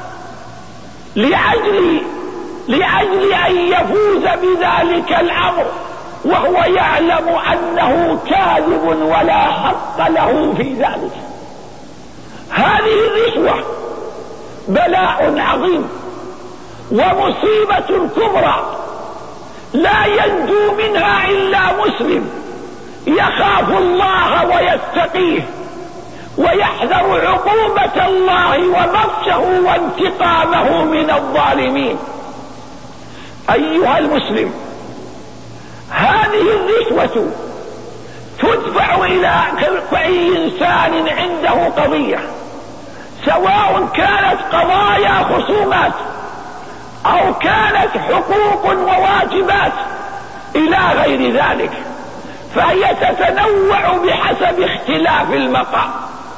لأجل أن يفوز بذلك الأمر وهو يعلم أنه كاذب ولا حق له في ذلك. هذه الرشوة بلاء عظيم ومصيبة كبرى لا ينجو منها إلا مسلم يخاف الله ويتقيه ويحذر عقوبة الله وبطشه وانتقامه من الظالمين. أيها المسلم، هذه الرشوة تدفع إلى أي إنسان عنده قضية، سواء كانت قضايا خصومات أو كانت حقوق وواجبات إلى غير ذلك، فهي تتنوع بحسب اختلاف المقام.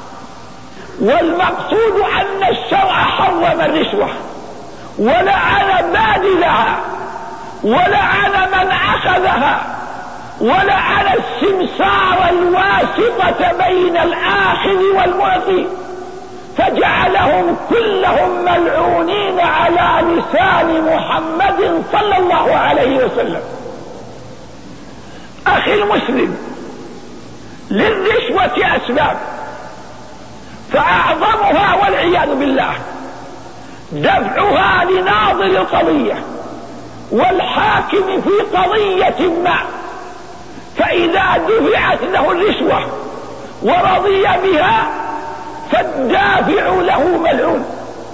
والمقصود أن الشرع حرم الرشوة ولعن باذلها ولعن من أخذها ولعن السمسار الواسطة بين الآخذ والمعطي، فجعلهم كلهم ملعونين على لسان محمد صلى الله عليه وسلم. أخي المسلم، للرشوة أسباب، فأعظمها والعياذ بالله دفعها لناظر القضية والحاكم في قضية ما، فإذا دفعت له الرشوة ورضي بها فالدافع له ملعون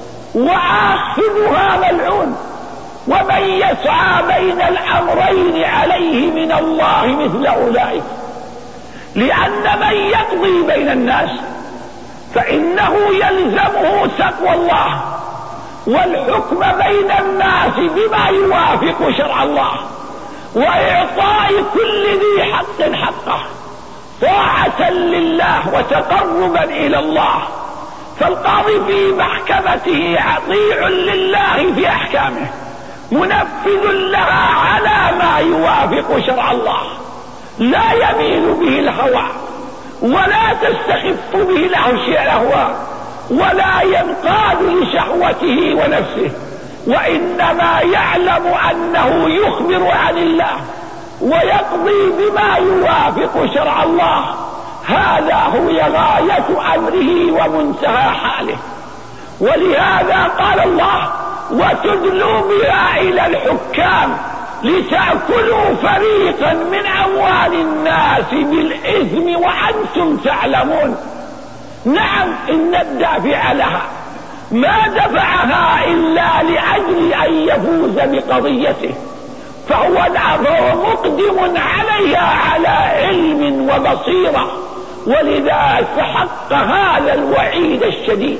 وآخذها ملعون، ومن يسعى بين الأمرين عليه من الله مثل أولئك، لأن من يقضي بين الناس فإنه يلزمه تقوى الله والحكم بين الناس بما يوافق شرع الله، وإعطاء كل ذي حق حقه طاعة لله وتقربا إلى الله. فالقاضي في محكمته أطيع لله في أحكامه، منفذ لها على ما يوافق شرع الله، لا يميل به الهوى ولا تستخف به الأهواء ولا ينقاد لشهوته ونفسه، وإنما يعلم أنه يخبر عن الله ويقضي بما يوافق شرع الله. هذا هو غاية أمره ومنتهى حاله. ولهذا قال الله: وتدلوا بها إلى الحكام لتأكلوا فريقا من أموال الناس بالإثم وأنتم تعلمون. نعم، إن الدافع لها ما دفعها إلا لأجل أن يفوز بقضيته، فهو مقدم عليها على علم وبصيرة، ولذا استحق هذا الوعيد الشديد.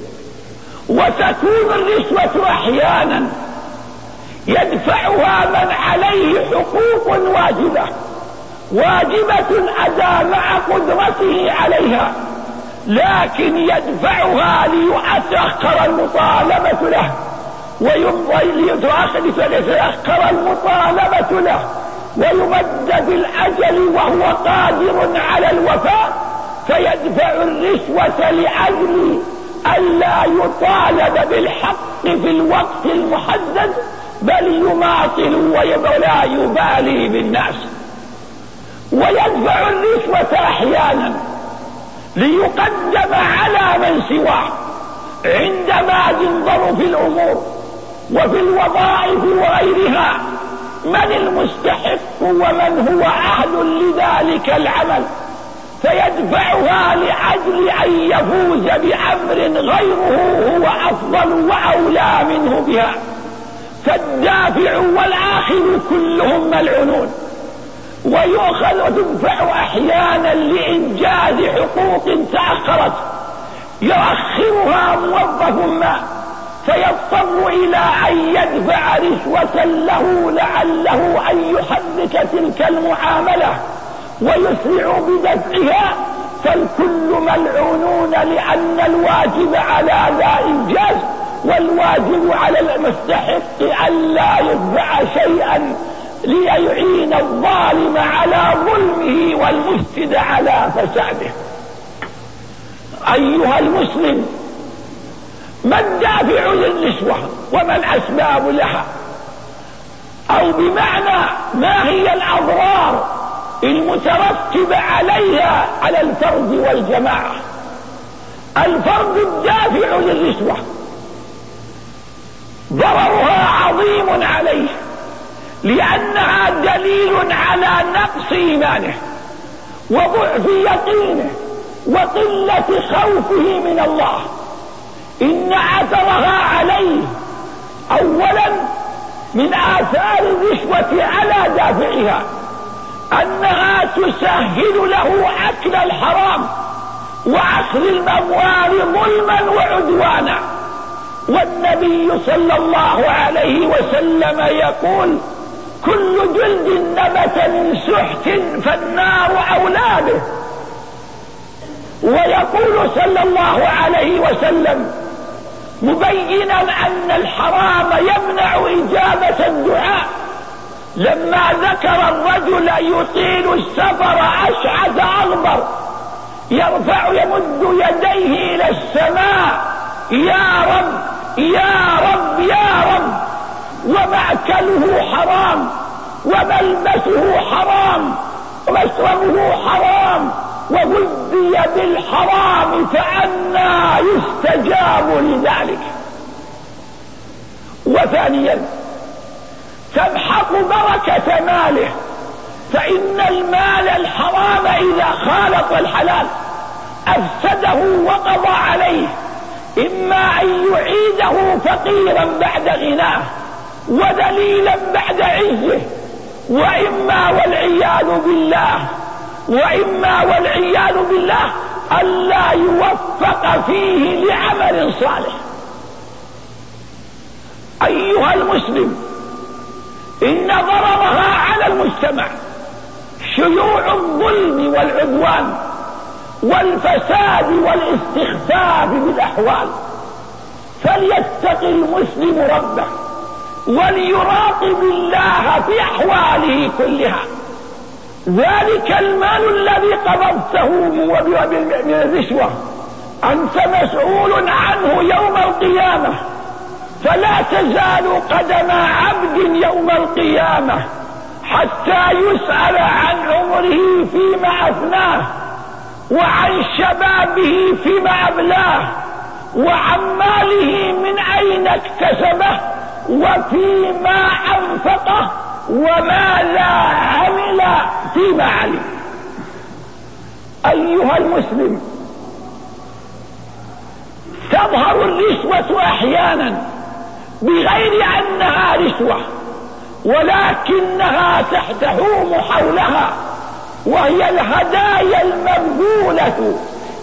وتكون الرشوة أحيانا يدفعها من عليه حقوق واجبة أدى مع قدرته عليها، لكن يدفعها ليتأخر المطالبة له ليتأخر المطالبة له ويمد بالأجل وهو قادر على الوفاء، فيدفع الرشوة لأجل ألا يطالب بالحق في الوقت المحدد، بل يماطل ولا يبالي بالناس. ويدفع الرشوة أحيانا ليقدم على من سواه عندما ينظر في الأمور وفي الوظائف وغيرها من المستحق ومن هو أهل لذلك العمل، فيدفعها لأجل أن يفوز بأمر غيره هو أفضل وأولى منه بها. فالدافع والآخذ كلهم ملعونون. ويؤخذ وتدفع أحيانا لإنجاز حقوق تأخرت يؤخرها موظف ما، فيضطر إلى أن يدفع رشوة له لعله أن يحرك تلك المعاملة ويسرع بدفعها، فالكل ملعونون، لأن الواجب على ذا إنجاز، والواجب على المستحق ألا يدفع شيئا ليعين الظالم على ظلمه والمفسد على فساده. أيها المسلم، ما الدافع للرشوة وما الأسباب لها؟ أو بمعنى ما هي الأضرار المترتبة عليها على الفرد والجماعة؟ الفرد الدافع للرشوة ضررها عظيم عليه، لأنها دليل على نقص إيمانه وضعف يقينه وقلة خوفه من الله. إن أثرها عليه أولا من آثار الرشوة على دافعها أنها تسهل له أكل الحرام وأخذ الأموال ظلما وعدوانا. والنبي صلى الله عليه وسلم يقول: كل جلد نبت من سحت فالنار أولى به. ويقول صلى الله عليه وسلم مبينا أن الحرام يمنع إجابة الدعاء لما ذكر الرجل يطيل السفر أشعث أغبر يمد يديه إلى السماء: يا رب يا رب يا رب، ومأكله حرام وملبسه حرام ومشربه حرام وغذي بالحرام، فأنى يستجاب لذلك. وثانيا تمحق بركة ماله، فإن المال الحرام إذا خالط الحلال أفسده وقضى عليه، إما أن يعيده فقيرا بعد غناه وذليلا بعد عزه، وإما والعياذ بالله ألا يوفق فيه لعمل صالح. أيها المسلم، إن ضررها على المجتمع شيوع الظلم والعدوان والفساد والاستخفاف بالأحوال، فليتق المسلم ربه وليراقب الله في أحواله كلها. ذلك المال الذي قبضته من الرشوة أنت مسؤول عنه يوم القيامة، فلا تزال قدم عبد يوم القيامة حتى يسأل عن عمره فيما أفناه، وعن شبابه فيما أبلاه، وعن ماله من أين اكتسبه، وفيما أنفقه، وماذا عمل فيما علم. أيها المسلم، تظهر الرشوة أحيانا بغير أنها رشوة، ولكنها تحوم حولها، وهي الهدايا المبذولة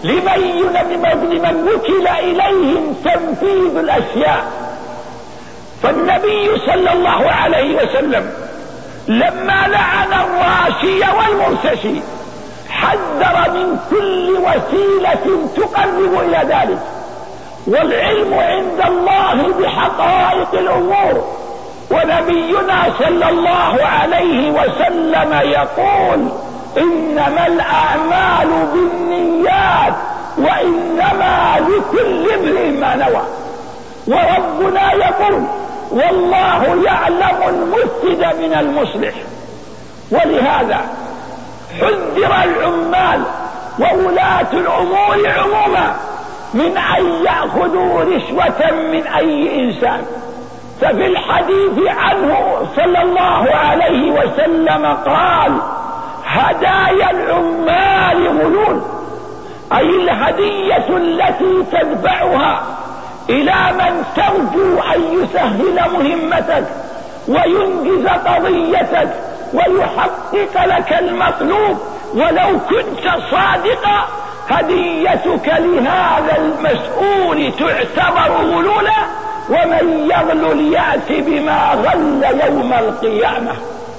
لمن وكل إليهم تنفيذ الأشياء. فالنبي صلى الله عليه وسلم لما لعن الراشي والمرتشي حذر من كل وسيلة تقرب إلى ذلك، والعلم عند الله بحقائق الأمور، ونبينا صلى الله عليه وسلم يقول: إنما الأعمال بالنيات وإنما لكل امرئ ما نوى. وربنا يقول: والله يعلم المفسد من المصلح. ولهذا حذر العمال وولاة الأمور عموما من أن يأخذوا رشوة من أي إنسان. ففي الحديث عنه صلى الله عليه وسلم قال: هدايا العمال غلول، أي الهدية التي تدفعها إلى من ترجو أن يسهل مهمتك وينجز قضيتك ويحقق لك المطلوب ولو كنت صادقا، هديتك لهذا المسؤول تعتبر غلولا، ومن يغلل يأتي بما غل يوم القيامة.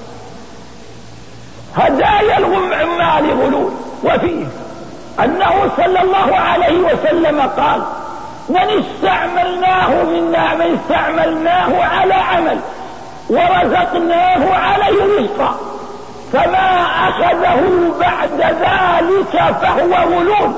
هدايا العمال غلول. وفيه أنه صلى الله عليه وسلم قال: من استعملناه على عمل ورزقناه عليه رزقا فما أخذه بعد ذلك فهو غلول.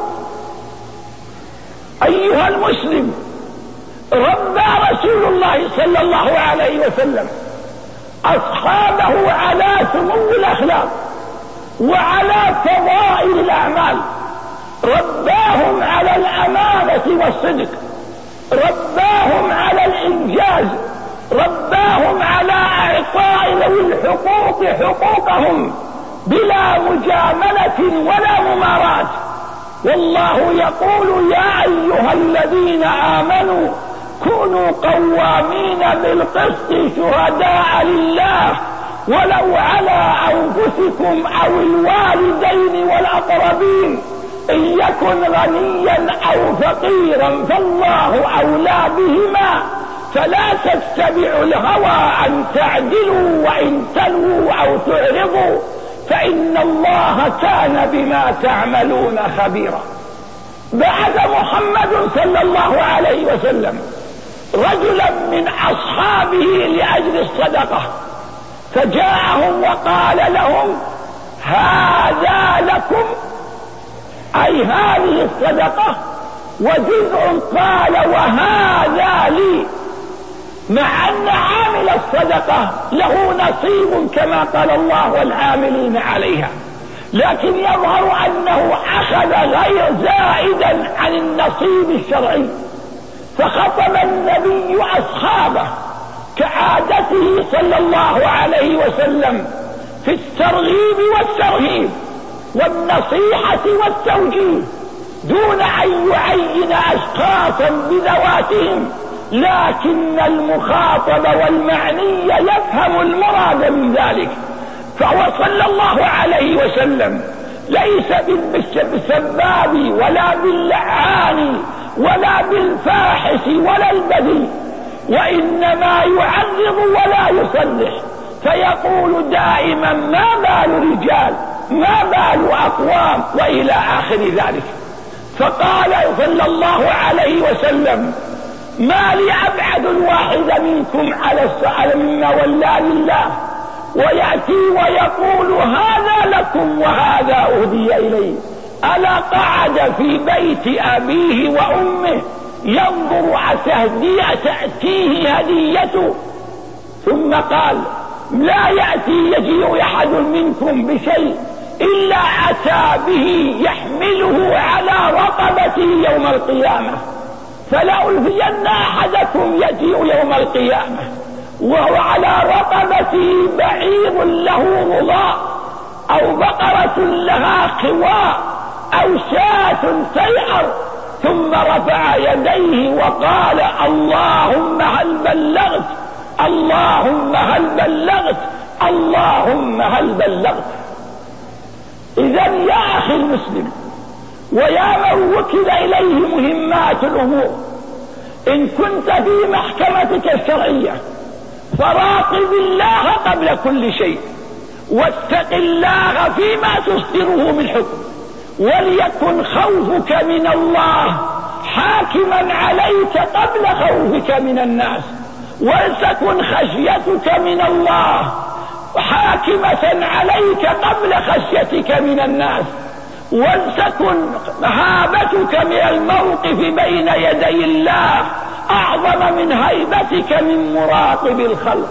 أيها المسلم، ربى رسول الله صلى الله عليه وسلم أصحابه على سمو الأخلاق وعلى فضائل الأعمال، رباهم على الأمانة والصدق، رباهم على الإنجاز، رباهم على إعطاء ذوي الحقوق حقوقهم بلا مجاملة ولا مماراة. والله يقول: يا أيها الذين آمنوا كونوا قوامين بالقسط شهداء لله ولو على أنفسكم أو الوالدين والأقربين إن يكن غنيا أو فقيرا فالله أولى بهما فلا تتبعوا الهوى أن تعدلوا وإن تلووا أو تعرضوا فإن الله كان بما تعملون خبيرا. بعث محمد صلى الله عليه وسلم رجلا من أصحابه لأجل الصدقة، فجاءهم وقال لهم: هذا لكم، أي هذه الصدقة، وجزء قال وهذا لي، مع أن عامل الصدقة له نصيب كما قال الله: والعاملين عليها، لكن يظهر أنه أخذ غير زائدا عن النصيب الشرعي. فخطب النبي أصحابه كعادته صلى الله عليه وسلم في الترغيب والترهيب والنصيحة والتوجيه، دون أن يعين أشخاصا بذواتهم، لكن المخاطب والمعني يفهم المراد من ذلك. فهو صلى الله عليه وسلم ليس بالسباب ولا باللعان ولا بالفاحش ولا البذيء، وإنما يعرض ولا يصلح، فيقول دائما ما بال رجال، ما بال أقوام، وإلى آخر ذلك. فقال صلى الله عليه وسلم ما لي أبعد الواحد منكم على مما ولى لله، ويأتي ويقول هذا لكم وهذا أهدي إليه، ألا قعد في بيت أبيه وأمه ينظر تأتيه هديته، ثم قال لا يجيء أحد منكم بشيء إلا أتى به يحمله على رقبته يوم القيامة، فلألفين أحدكم يجيء يوم القيامة وهو على رقبته بعير له رضاء أو بقرة لها قواء أو شاة تيعر، ثم رفع يديه وقال اللهم هل بلغت، اللهم هل بلغت، اللهم هل بلغت. إذا يا أخي المسلم ويا من وكل إليه مهمات الأمور، إن كنت في محكمتك الشرعية فراقب الله قبل كل شيء، واتق الله فيما تصدره من حكم، وليكن خوفك من الله حاكما عليك قبل خوفك من الناس، ولتكن خشيتك من الله حاكمة عليك قبل خشيتك من الناس، ولتكن مهابتك من الموقف بين يدي الله أعظم من هيبتك من مراقب الخلق.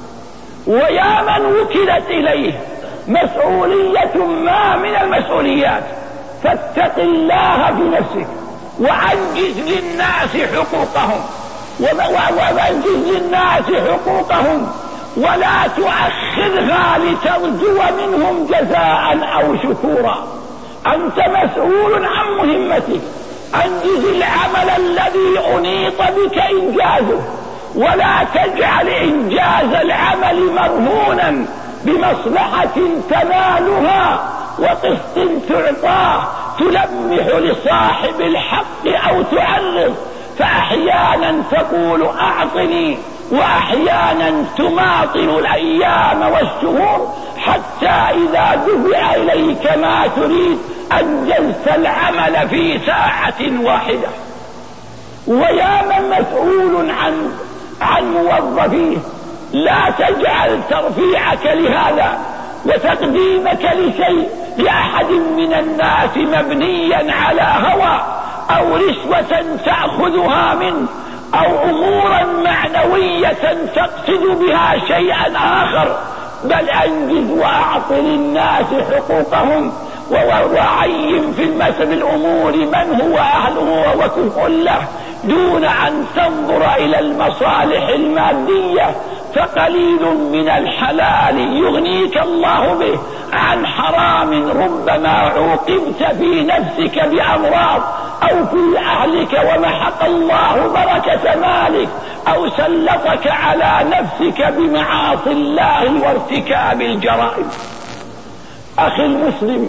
ويا من وكلت إليه مسؤولية ما من المسؤوليات، فاتق الله في نفسك وأنجز للناس حقوقهم، وأنجز للناس حقوقهم، ولا تؤخرها لترجو منهم جزاء أو شكورا. أنت مسؤول عن مهمتك، أنجز العمل الذي أنيط بك إنجازه، ولا تجعل إنجاز العمل مرهونا بمصلحة تنالها وقسط تعطاه تلمح لصاحب الحق أو تعرض، فأحيانا تقول أعطني، وأحيانا تماطل الأيام والشهور، حتى إذا دفع إليك ما تريد أنجزت العمل في ساعة واحدة. ويا من مسؤول عن موظفيه، لا تجعل ترفيعك لهذا وتقديمك لشيء لأحد من الناس مبنيا على هوى أو رشوة تأخذها منه أو أمورا معنوية تقصد بها شيئا آخر، بل أنجز وأعط للناس حقوقهم، وعين في الأمور من هو أهله وكفء له، دون أن تنظر إلى المصالح المادية، فقليل من الحلال يغنيك الله به عن حرام ربما عوقبت في نفسك بأمراض أو في أهلك ومحق الله بركة مالك أو سلطك على نفسك بمعاصي الله وارتكاب الجرائم. أخي المسلم،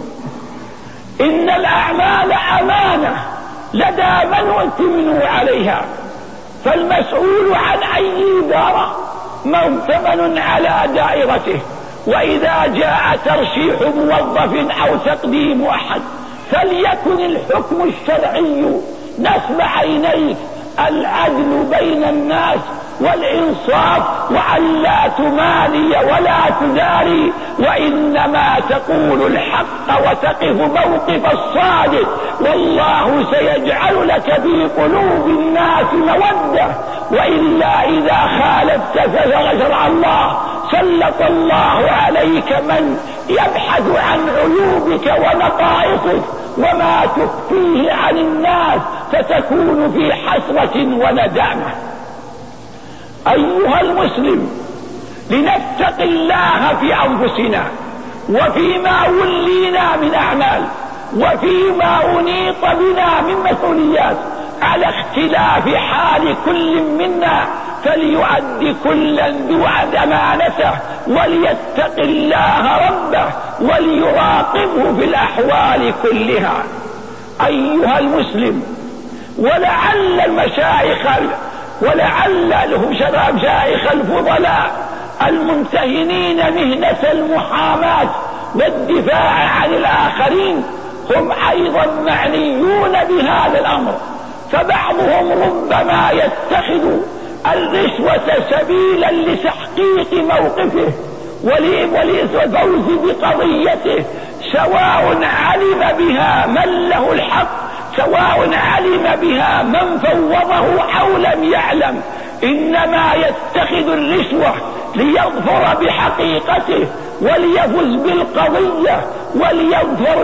إن الأعمال أمانة لدى من ائتمنوا عليها، فالمسؤول عن أي إدارة مؤتمن على دائرته، وإذا جاء ترشيح موظف أو تقديم أحد فليكن الحكم الشرعي نصب عينيك، العدل بين الناس والإنصاف، وأن لا تمالي ولا تداري، وإنما تقول الحق وتقف موقف الصادق، والله سيجعل لك في قلوب الناس مودة. وإلا إذا خالفت شرع الله سلط الله عليك من يبحث عن عيوبك ونقائصك وما تخفيه عن الناس، فتكون في حسرة وندامة. أيها المسلم، لنتق الله في أنفسنا وفيما ولينا من أعمال وفيما أنيط بنا من مسؤوليات، على اختلاف حال كل منا، فليؤدي كلا بوعد أمانته وليتق الله ربه وليراقبه في الأحوال كلها. أيها المسلم، ولعل المشايخ الفضلاء الممتهنين مهنة المحاماة والدفاع عن الآخرين هم أيضا معنيون بهذا الأمر، فبعضهم ربما يتخذ الرشوة سبيلا لتحقيق موقفه وللفوز بقضيته، سواء علم بها من له الحق، سواء علم بها من فوضه أو لم يعلم، إنما يتخذ الرشوة ليظفر بحقيقته وليفز بالقضية وليظفر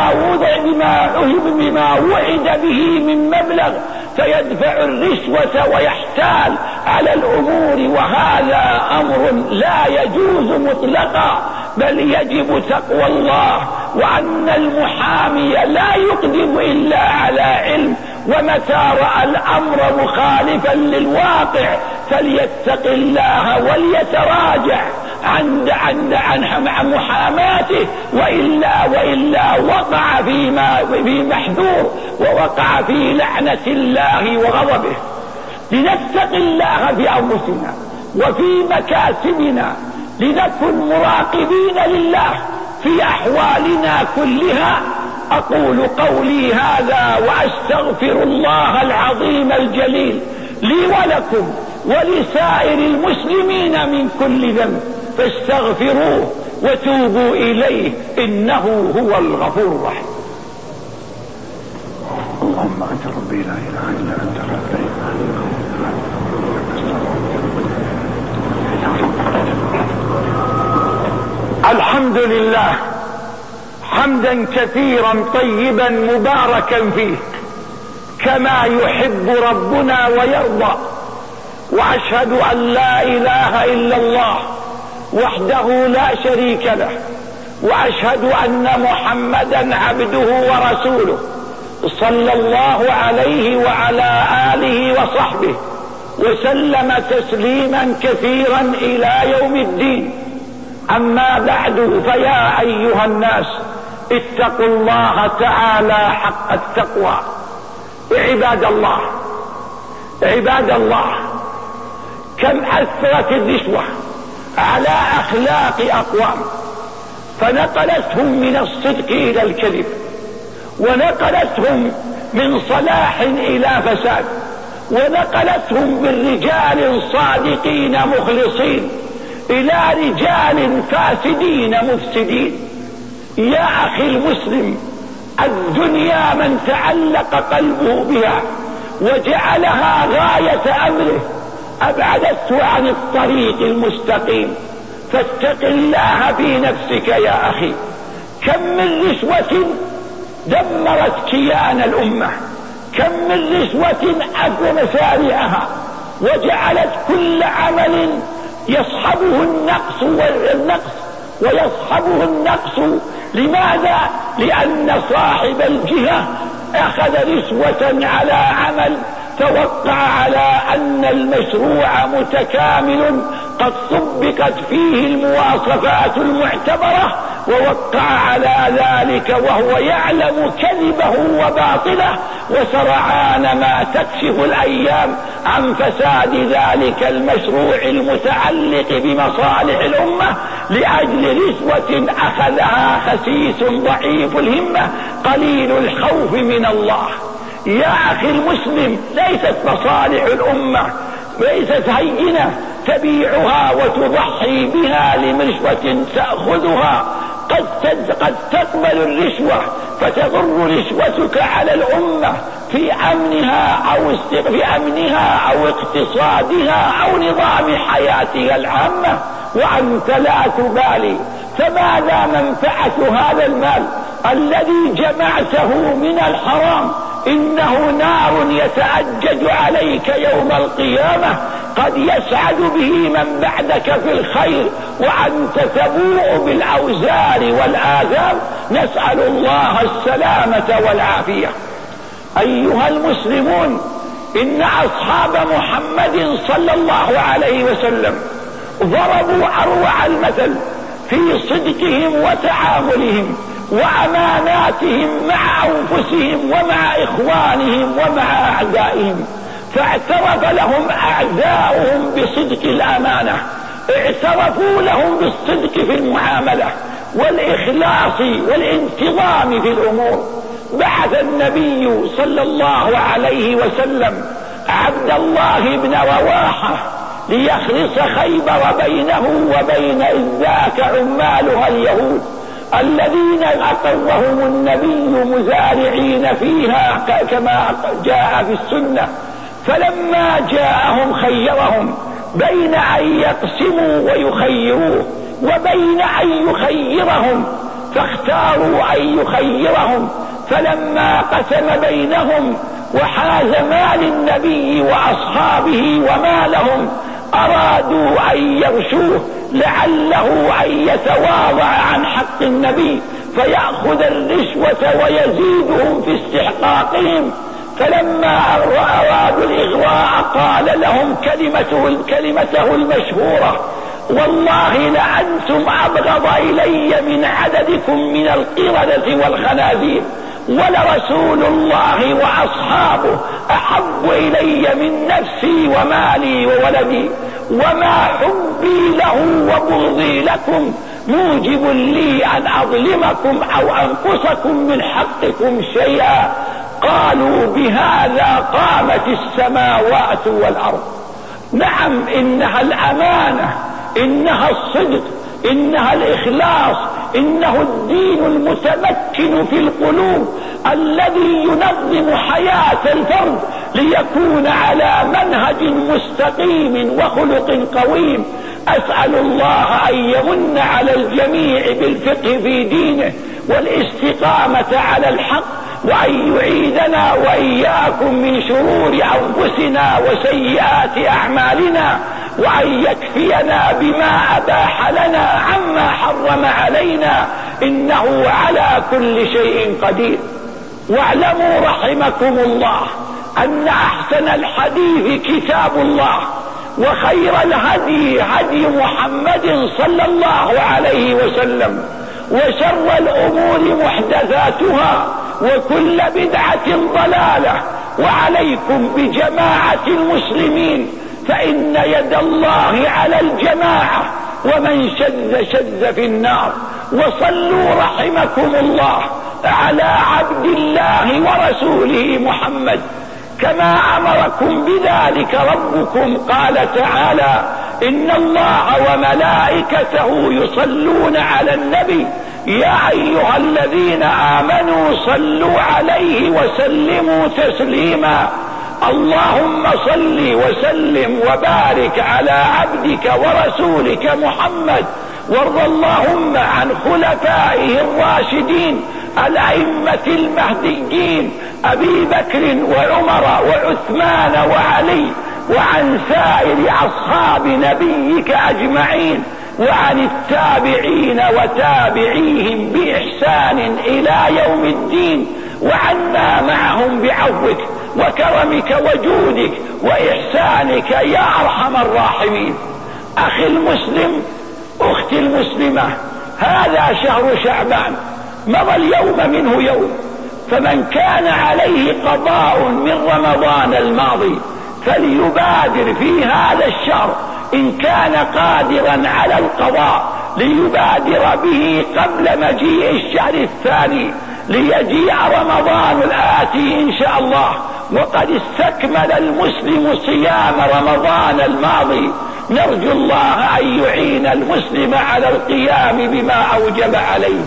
بما وعد به من مبلغ، فيدفع الرشوة ويحتال على الأمور، وهذا أمر لا يجوز مطلقا، بل يجب تقوى الله، وأن المحامي لا يقدم إلا على علم، ومتى رأى الأمر مخالفا للواقع فليتق الله وليتراجع عن محاماته، وإلا وقع في محذور ووقع في لعنة الله وغضبه. لنتق الله في أنفسنا وفي مكاسبنا، لنكن مراقبين لله في أحوالنا كلها. أقول قولي هذا وأستغفر الله العظيم الجليل لي ولكم ولسائر المسلمين من كل ذنب، فاستغفروه وتوبوا إليه إنه هو الغفور الرحيم. اللهم أنت ربي لا إله إلا أنت ربي. الحمد لله حمدا كثيرا طيبا مباركا فيه كما يحب ربنا ويرضى، وأشهد أن لا إله إلا الله وحده لا شريك له، وأشهد أن محمدا عبده ورسوله صلى الله عليه وعلى آله وصحبه وسلم تسليما كثيرا إلى يوم الدين. أما بعد، فيا أيها الناس، اتقوا الله تعالى حق التقوى. عباد الله، كم أثرت الرشوة على أخلاق أقوام، فنقلتهم من الصدق إلى الكذب، ونقلتهم من صلاح إلى فساد، ونقلتهم بالرجال صادقين مخلصين إلى رجال فاسدين مفسدين. يا أخي المسلم، الدنيا من تعلق قلبه بها وجعلها غاية أمره أبعدته عن الطريق المستقيم، فاتق الله في نفسك يا أخي. كم من رشوة دمرت كيان الأمة، كم من رشوة أكل مسارعها وجعلت كل عمل يصحبه النقص ويصحبه النقص. لماذا؟ لأن صاحب الجهة أخذ رشوة على عمل، توقع على أن المشروع متكامل قد طبقت فيه المواصفات المعتبرة، ووقع على ذلك وهو يعلم كذبه وباطله، وسرعان ما تكشف الأيام عن فساد ذلك المشروع المتعلق بمصالح الأمة لأجل رشوة أخذها خسيس ضعيف الهمة قليل الخوف من الله. يا أخي المسلم، ليست مصالح الأمة ليست هينة تبيعها وتضحي بها لرشوة تأخذها. قد تقبل الرشوة فتضر رشوتك على الأمة في أمنها أو اقتصادها أو نظام حياتها العامة، وأنت لا تبالي. فماذا منفعة هذا المال الذي جمعته من الحرام؟ إنه نار يتأجج عليك يوم القيامة قد يسعد به من بعدك في الخير وأنت تبوء بالأوزار والآثام. نسأل الله السلامة والعافية. أيها المسلمون، إن أصحاب محمد صلى الله عليه وسلم ضربوا أروع المثل في صدقهم وتعاملهم وأماناتهم مع أنفسهم ومع إخوانهم ومع أعدائهم، فاعترف لهم أعداؤهم بصدق الأمانة، اعترفوا لهم بالصدق في المعاملة والإخلاص والانتظام في الأمور. بعث النبي صلى الله عليه وسلم عبد الله بن رواحة ليخلص خيبر بينه وبين إذ ذاك عمالها اليهود الذين أقرهم النبي مزارعين فيها كما جاء في السنة. فلما جاءهم خيرهم بين أن يقسموا ويخيروه وبين أن يخيرهم، فاختاروا أن يخيرهم. فلما قسم بينهم وحاز مال النبي وأصحابه ومالهم أرادوا أن يغشوه لعله أن يتواضع عن حق النبي فيأخذ الرشوة ويزيدهم في استحقاقهم. فلما أرادوا الإغواء قال لهم كلمته المشهورة: والله لأنتم أبغض إلي من عددكم من القردة والخنازير، ولرسول الله وأصحابه أحب إلي من نفسي ومالي وولدي، وما حبي له وبغضي لكم موجب لي أن أظلمكم أو أنقصكم من حقكم شيئا. قالوا: بهذا قامت السماوات والأرض. نعم، إنها الأمانة، إنها الصدق، إنها الإخلاص، إنه الدين المتمكن في القلوب الذي ينظم حياة الفرد ليكون على منهج مستقيم وخلق قويم. أسأل الله أن يمن على الجميع بالفقه في دينه والاستقامة على الحق، وأن يعيذنا وإياكم من شرور أنفسنا وسيئات أعمالنا، وأن يكفينا بما أباح لنا عما حرم علينا، إنه على كل شيء قدير. واعلموا رحمكم الله أن أحسن الحديث كتاب الله، وخير الهدي هدي محمد صلى الله عليه وسلم، وشر الأمور محدثاتها، وكل بدعة ضلالة. وعليكم بجماعة المسلمين، فإن يد الله على الجماعة، ومن شذ في النار. وصلوا رحمكم الله على عبد الله ورسوله محمد كما أمركم بذلك ربكم. قال تعالى: إن الله وملائكته يصلون على النبي يا أيها الذين آمنوا صلوا عليه وسلموا تسليما. اللهم صل وسلم وبارك على عبدك ورسولك محمد، وارض اللهم عن خلفائه الراشدين الأئمة المهديين أبي بكر وعمر وعثمان وعلي، وعن سائر أصحاب نبيك أجمعين، وعن التابعين وتابعيهم بإحسان إلى يوم الدين، وعنا معهم بعفوك وكرمك وجودك وإحسانك يا أرحم الراحمين. أخي المسلم، أختي المسلمة، هذا شهر شعبان، مضى اليوم منه يوم، فمن كان عليه قضاء من رمضان الماضي فليبادر في هذا الشهر إن كان قادرا على القضاء، ليبادر به قبل مجيء الشهر الثاني، ليجيء رمضان الآتي إن شاء الله وقد استكمل المسلم صيام رمضان الماضي. نرجو الله أن يعين المسلم على القيام بما أوجب عليه.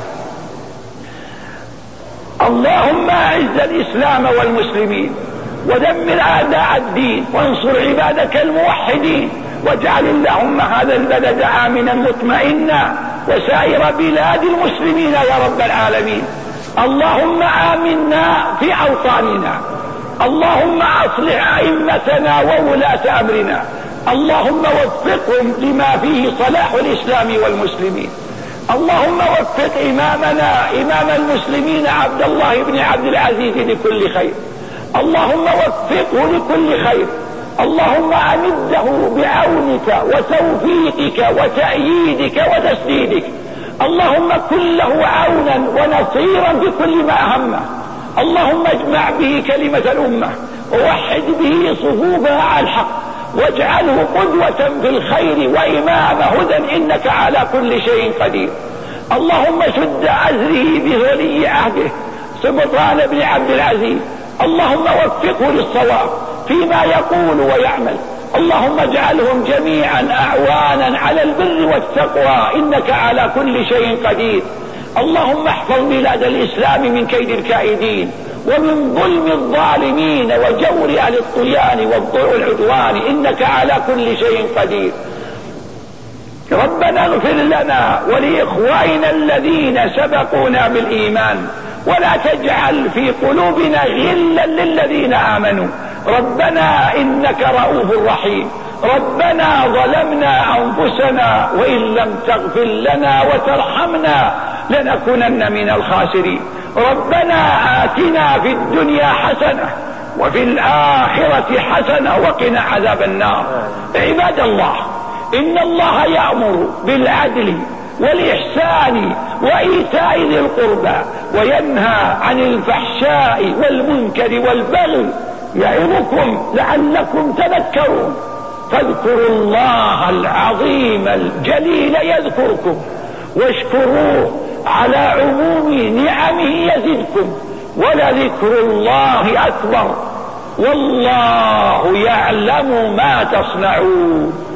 اللهم أعز الإسلام والمسلمين، ودمر أعداء الدين، وانصر عبادك الموحدين، واجعل اللهم هذا البلد آمنا مطمئنا، وسائر بلاد المسلمين يا رب العالمين. اللهم آمنا في أوطاننا، اللهم أصلح أئمتنا وولاة أمرنا، اللهم وفقهم لما فيه صلاح الإسلام والمسلمين. اللهم وفق إمامنا إمام المسلمين عبد الله بن عبد العزيز لكل خير. اللهم وفقه لكل خير. اللهم أمده بعونك وتوفيقك وتأييدك وتسديدك. اللهم كن له عونا ونصيرا في كل ما همه. اللهم اجمع به كلمة الأمة ووحد به صفوفها على الحق، واجعله قدوة في الخير وإمام هدى، إنك على كل شيء قدير. اللهم شد عزره بولي عهده سلطان بن عبد العزيز. اللهم وفقه للصواب فيما يقول ويعمل. اللهم اجعلهم جميعا أعوانا على البر والتقوى، إنك على كل شيء قدير. اللهم احفظ بلاد الإسلام من كيد الكائدين ومن ظلم الظالمين وجور أهل الطغيان والعدوان، إنك على كل شيء قدير. ربنا اغفر لنا ولإخواننا الذين سبقونا بالإيمان، ولا تجعل في قلوبنا غلا للذين آمنوا. ربنا إنك رؤوف رحيم. ربنا ظلمنا أنفسنا وإن لم تغفر لنا وترحمنا لنكونن من الخاسرين. ربنا آتنا في الدنيا حسنة وفي الآخرة حسنة وقنا عذاب النار. عباد الله، إن الله يأمر بالعدل والإحسان وإيتاء ذي القربى وينهى عن الفحشاء والمنكر والبغي، يعظكم لعلكم تذكرون. فاذكروا الله العظيم الجليل يذكركم، واشكروه على عموم نعمه يزدكم، ولذكر الله أكبر، والله يعلم ما تصنعون.